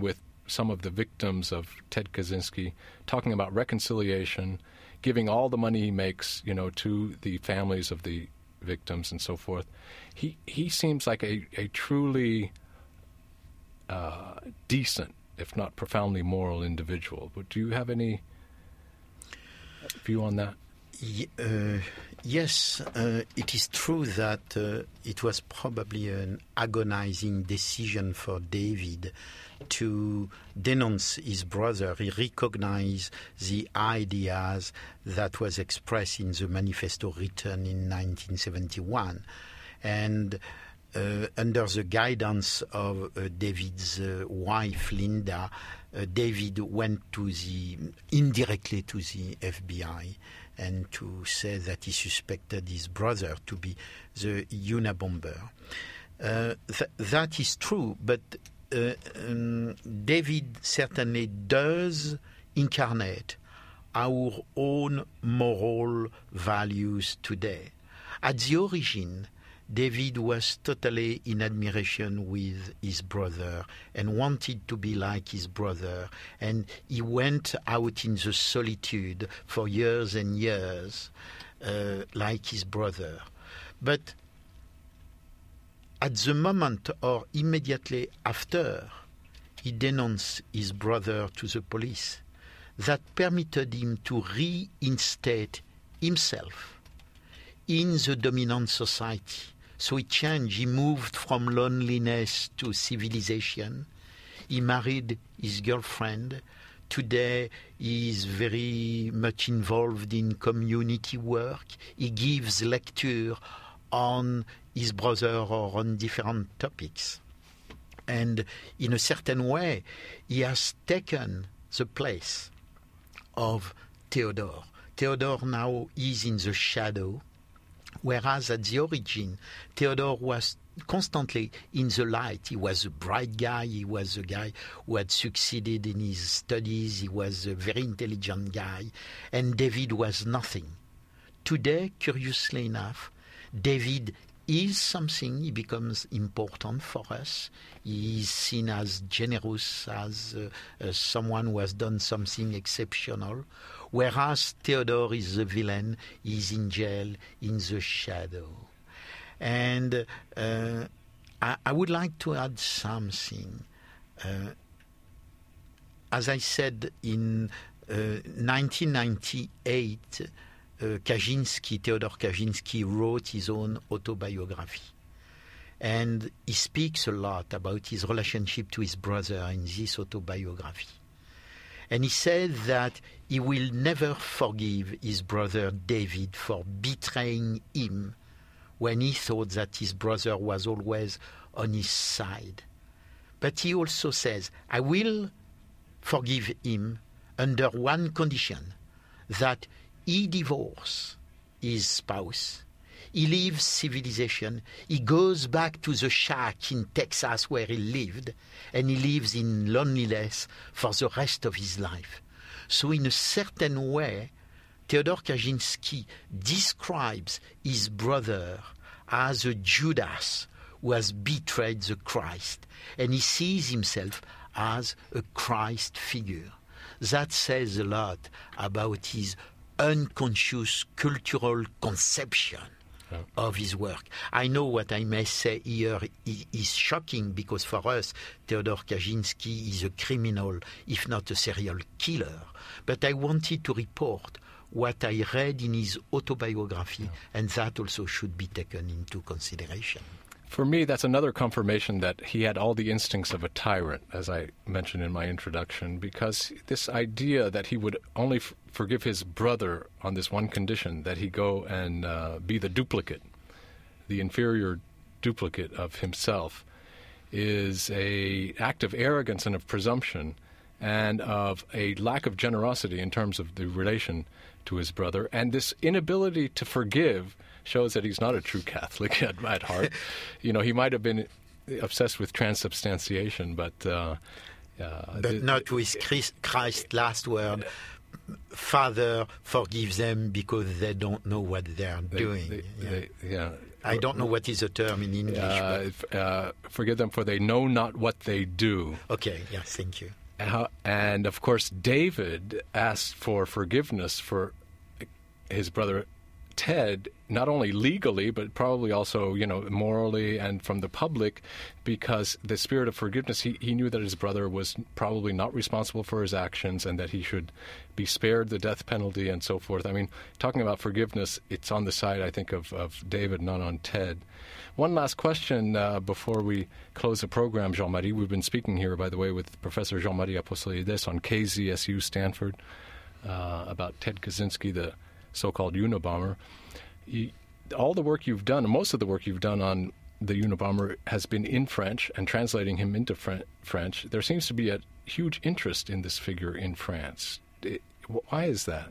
some of the victims of Ted Kaczynski, talking about reconciliation, giving all the money he makes, you know, to the families of the victims and so forth. He he seems like a, a truly uh, decent, if not profoundly moral individual. But do you have any view on that? Y- uh, yes, uh, it is true that uh, it was probably an agonizing decision for David to denounce his brother. He recognized the ideas that was expressed in the manifesto written in nineteen seventy-one. And uh, under the guidance of uh, David's uh, wife, Linda, uh, David went to the, indirectly to the F B I and to say that he suspected his brother to be the Unabomber. Uh, th- that is true, but uh, um, David certainly does incarnate our own moral values today. At the origin, David was totally in admiration with his brother and wanted to be like his brother. And he went out in the solitude for years and years uh, like his brother. But at the moment or immediately after, he denounced his brother to the police. That permitted him to reinstate himself in the dominant society. So he changed. He moved from loneliness to civilization. He married his girlfriend. Today he is very much involved in community work. He gives lecture on his brother or on different topics. And in a certain way, he has taken the place of Theodore. Theodore now is in the shadow, whereas at the origin, Theodore was constantly in the light. He was a bright guy. He was a guy who had succeeded in his studies. He was a very intelligent guy. And David was nothing. Today, curiously enough, David is something. He becomes important for us. He is seen as generous, as, uh, as someone who has done something exceptional. Whereas Theodore is the villain, he is in jail, in the shadow. And uh, I, I would like to add something. Uh, as I said, in uh, nineteen ninety-eight, uh, Kaczynski, Theodore Kaczynski, wrote his own autobiography. And he speaks a lot about his relationship to his brother in this autobiography. And he said that he will never forgive his brother David for betraying him when he thought that his brother was always on his side. But he also says, I will forgive him under one condition, that he divorce his spouse, he leaves civilization, he goes back to the shack in Texas where he lived, and he lives in loneliness for the rest of his life. So in a certain way, Theodore Kaczynski describes his brother as a Judas who has betrayed the Christ, and he sees himself as a Christ figure. That says a lot about his unconscious cultural conception of his work. I know what I may say here is shocking, because for us, Theodore Kaczynski is a criminal, if not a serial killer. But I wanted to report what I read in his autobiography, yeah. And that also should be taken into consideration. For me, that's another confirmation that he had all the instincts of a tyrant, as I mentioned in my introduction, because this idea that he would only f- forgive his brother on this one condition, that he go and uh, be the duplicate, the inferior duplicate of himself, is a act of arrogance and of presumption and of a lack of generosity in terms of the relation to his brother. And this inability to forgive shows that he's not a true Catholic at, at heart. You know, he might have been obsessed with transubstantiation, but... Uh, uh, but the, not with Christ, Christ's last word, Father, forgive them because they don't know what they are they, doing. They, yeah. They, yeah. I don't know what is the term in English. Uh, but... uh, forgive them for they know not what they do. Okay, yeah, thank you. Uh, and of course, David asked for forgiveness for his brother Ted, not only legally, but probably also, you know, morally and from the public, because the spirit of forgiveness, he, he knew that his brother was probably not responsible for his actions and that he should be spared the death penalty and so forth. I mean, talking about forgiveness, it's on the side, I think, of, of David, not on Ted. One last question uh, before we close the program, Jean-Marie. We've been speaking here, by the way, with Professor Jean-Marie Apostolides on K Z S U Stanford uh, about Ted Kaczynski, the so-called Unabomber. You, all the work you've done, most of the work you've done on the Unabomber has been in French and translating him into Fr- French. There seems to be a huge interest in this figure in France. It, why is that?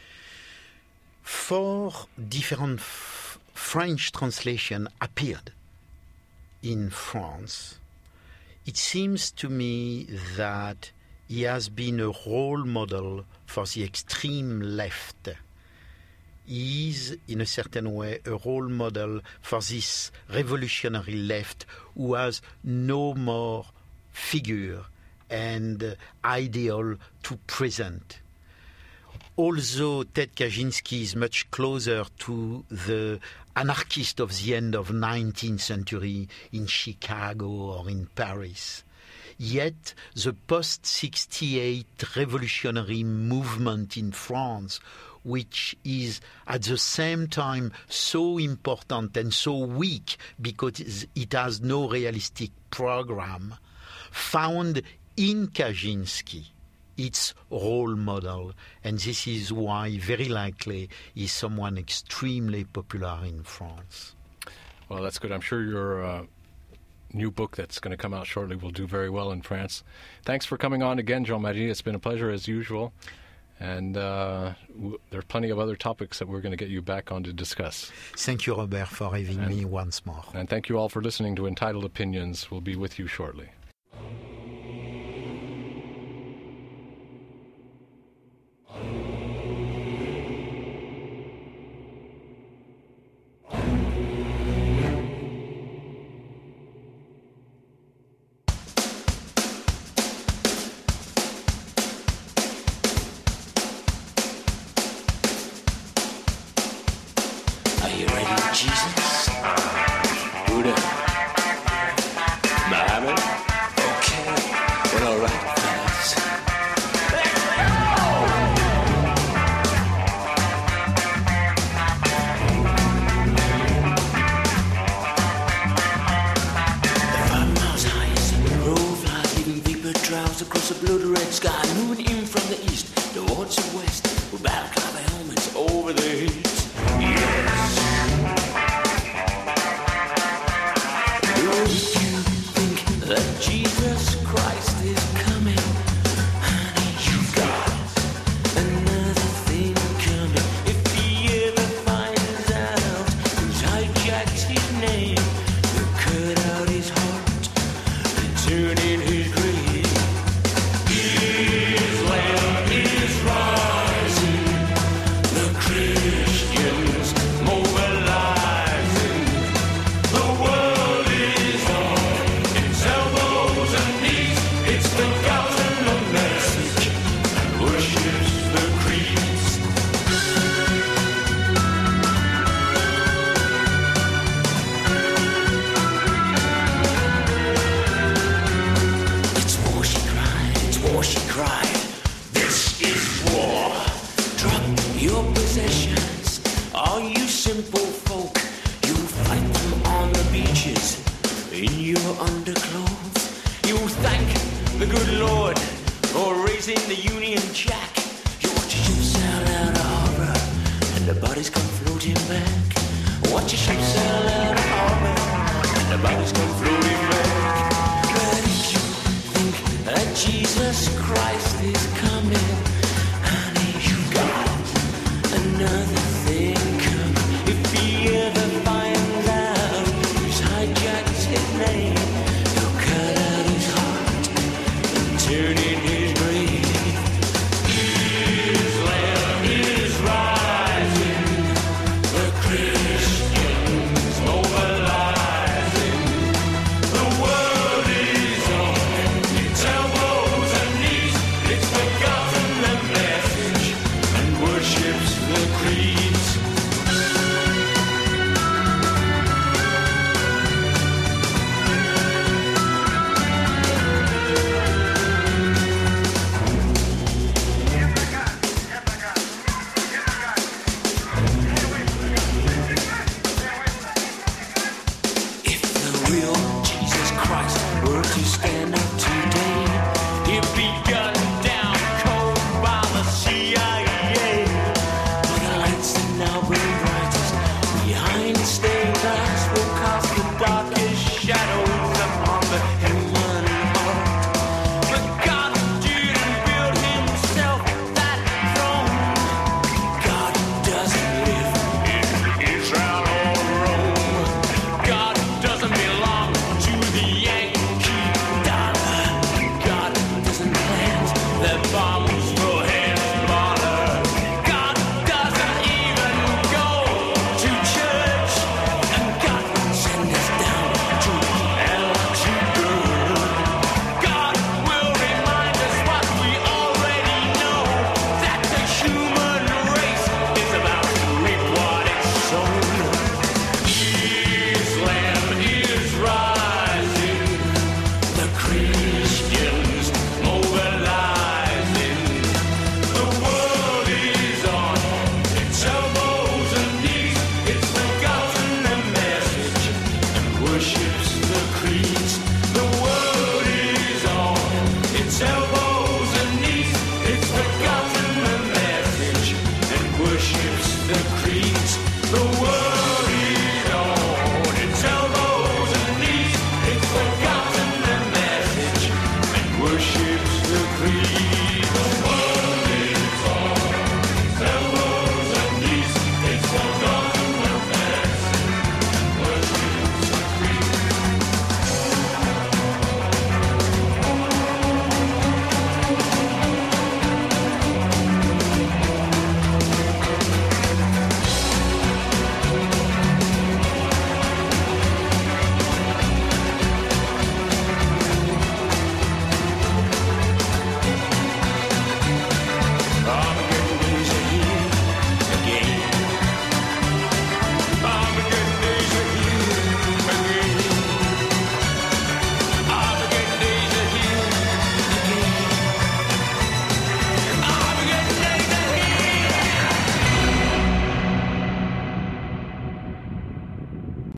Four different f- French translations appeared in France. It seems to me that he has been a role model for the extreme left. He is, in a certain way, a role model for this revolutionary left who has no more figure and uh, ideal to present. Although Ted Kaczynski is much closer to the anarchist of the end of nineteenth century in Chicago or in Paris, yet the post sixty-eight revolutionary movement in France, which is at the same time so important and so weak because it has no realistic program, found in Kaczynski its role model. And this is why, very likely, he's someone extremely popular in France. Well, that's good. I'm sure your uh, new book that's going to come out shortly will do very well in France. Thanks for coming on again, Jean-Marie. It's been a pleasure as usual. And uh, w- there are plenty of other topics that we're going to get you back on to discuss. Thank you, Robert, for having and, me once more. And thank you all for listening to Entitled Opinions. We'll be with you shortly. Jesus, Buddha, Muhammad. Okay, well, all right, fellas. The five miles high is the road flies, leaving vapor trails across the blood-red sky, moving in from the east towards the west, with balaclava helmets over their heads. Yes. That Jesus Christ is coming, honey, you got another thing coming. If he ever finds out who's hijacked his name, they'll cut out his heart and turn in his grave. Islam is rising, the Christians mobilizing, the world is on. It's the gospel message and worships the creeds. It's war, she cried, it's war, she cried. This is war. Drop your possessions, all you simple folk. You fight them on the beaches in your underclothes. You thank the good Lord for raising the Union Jack. You watch your ships sail out of harbor and the bodies come floating back. Watch your ships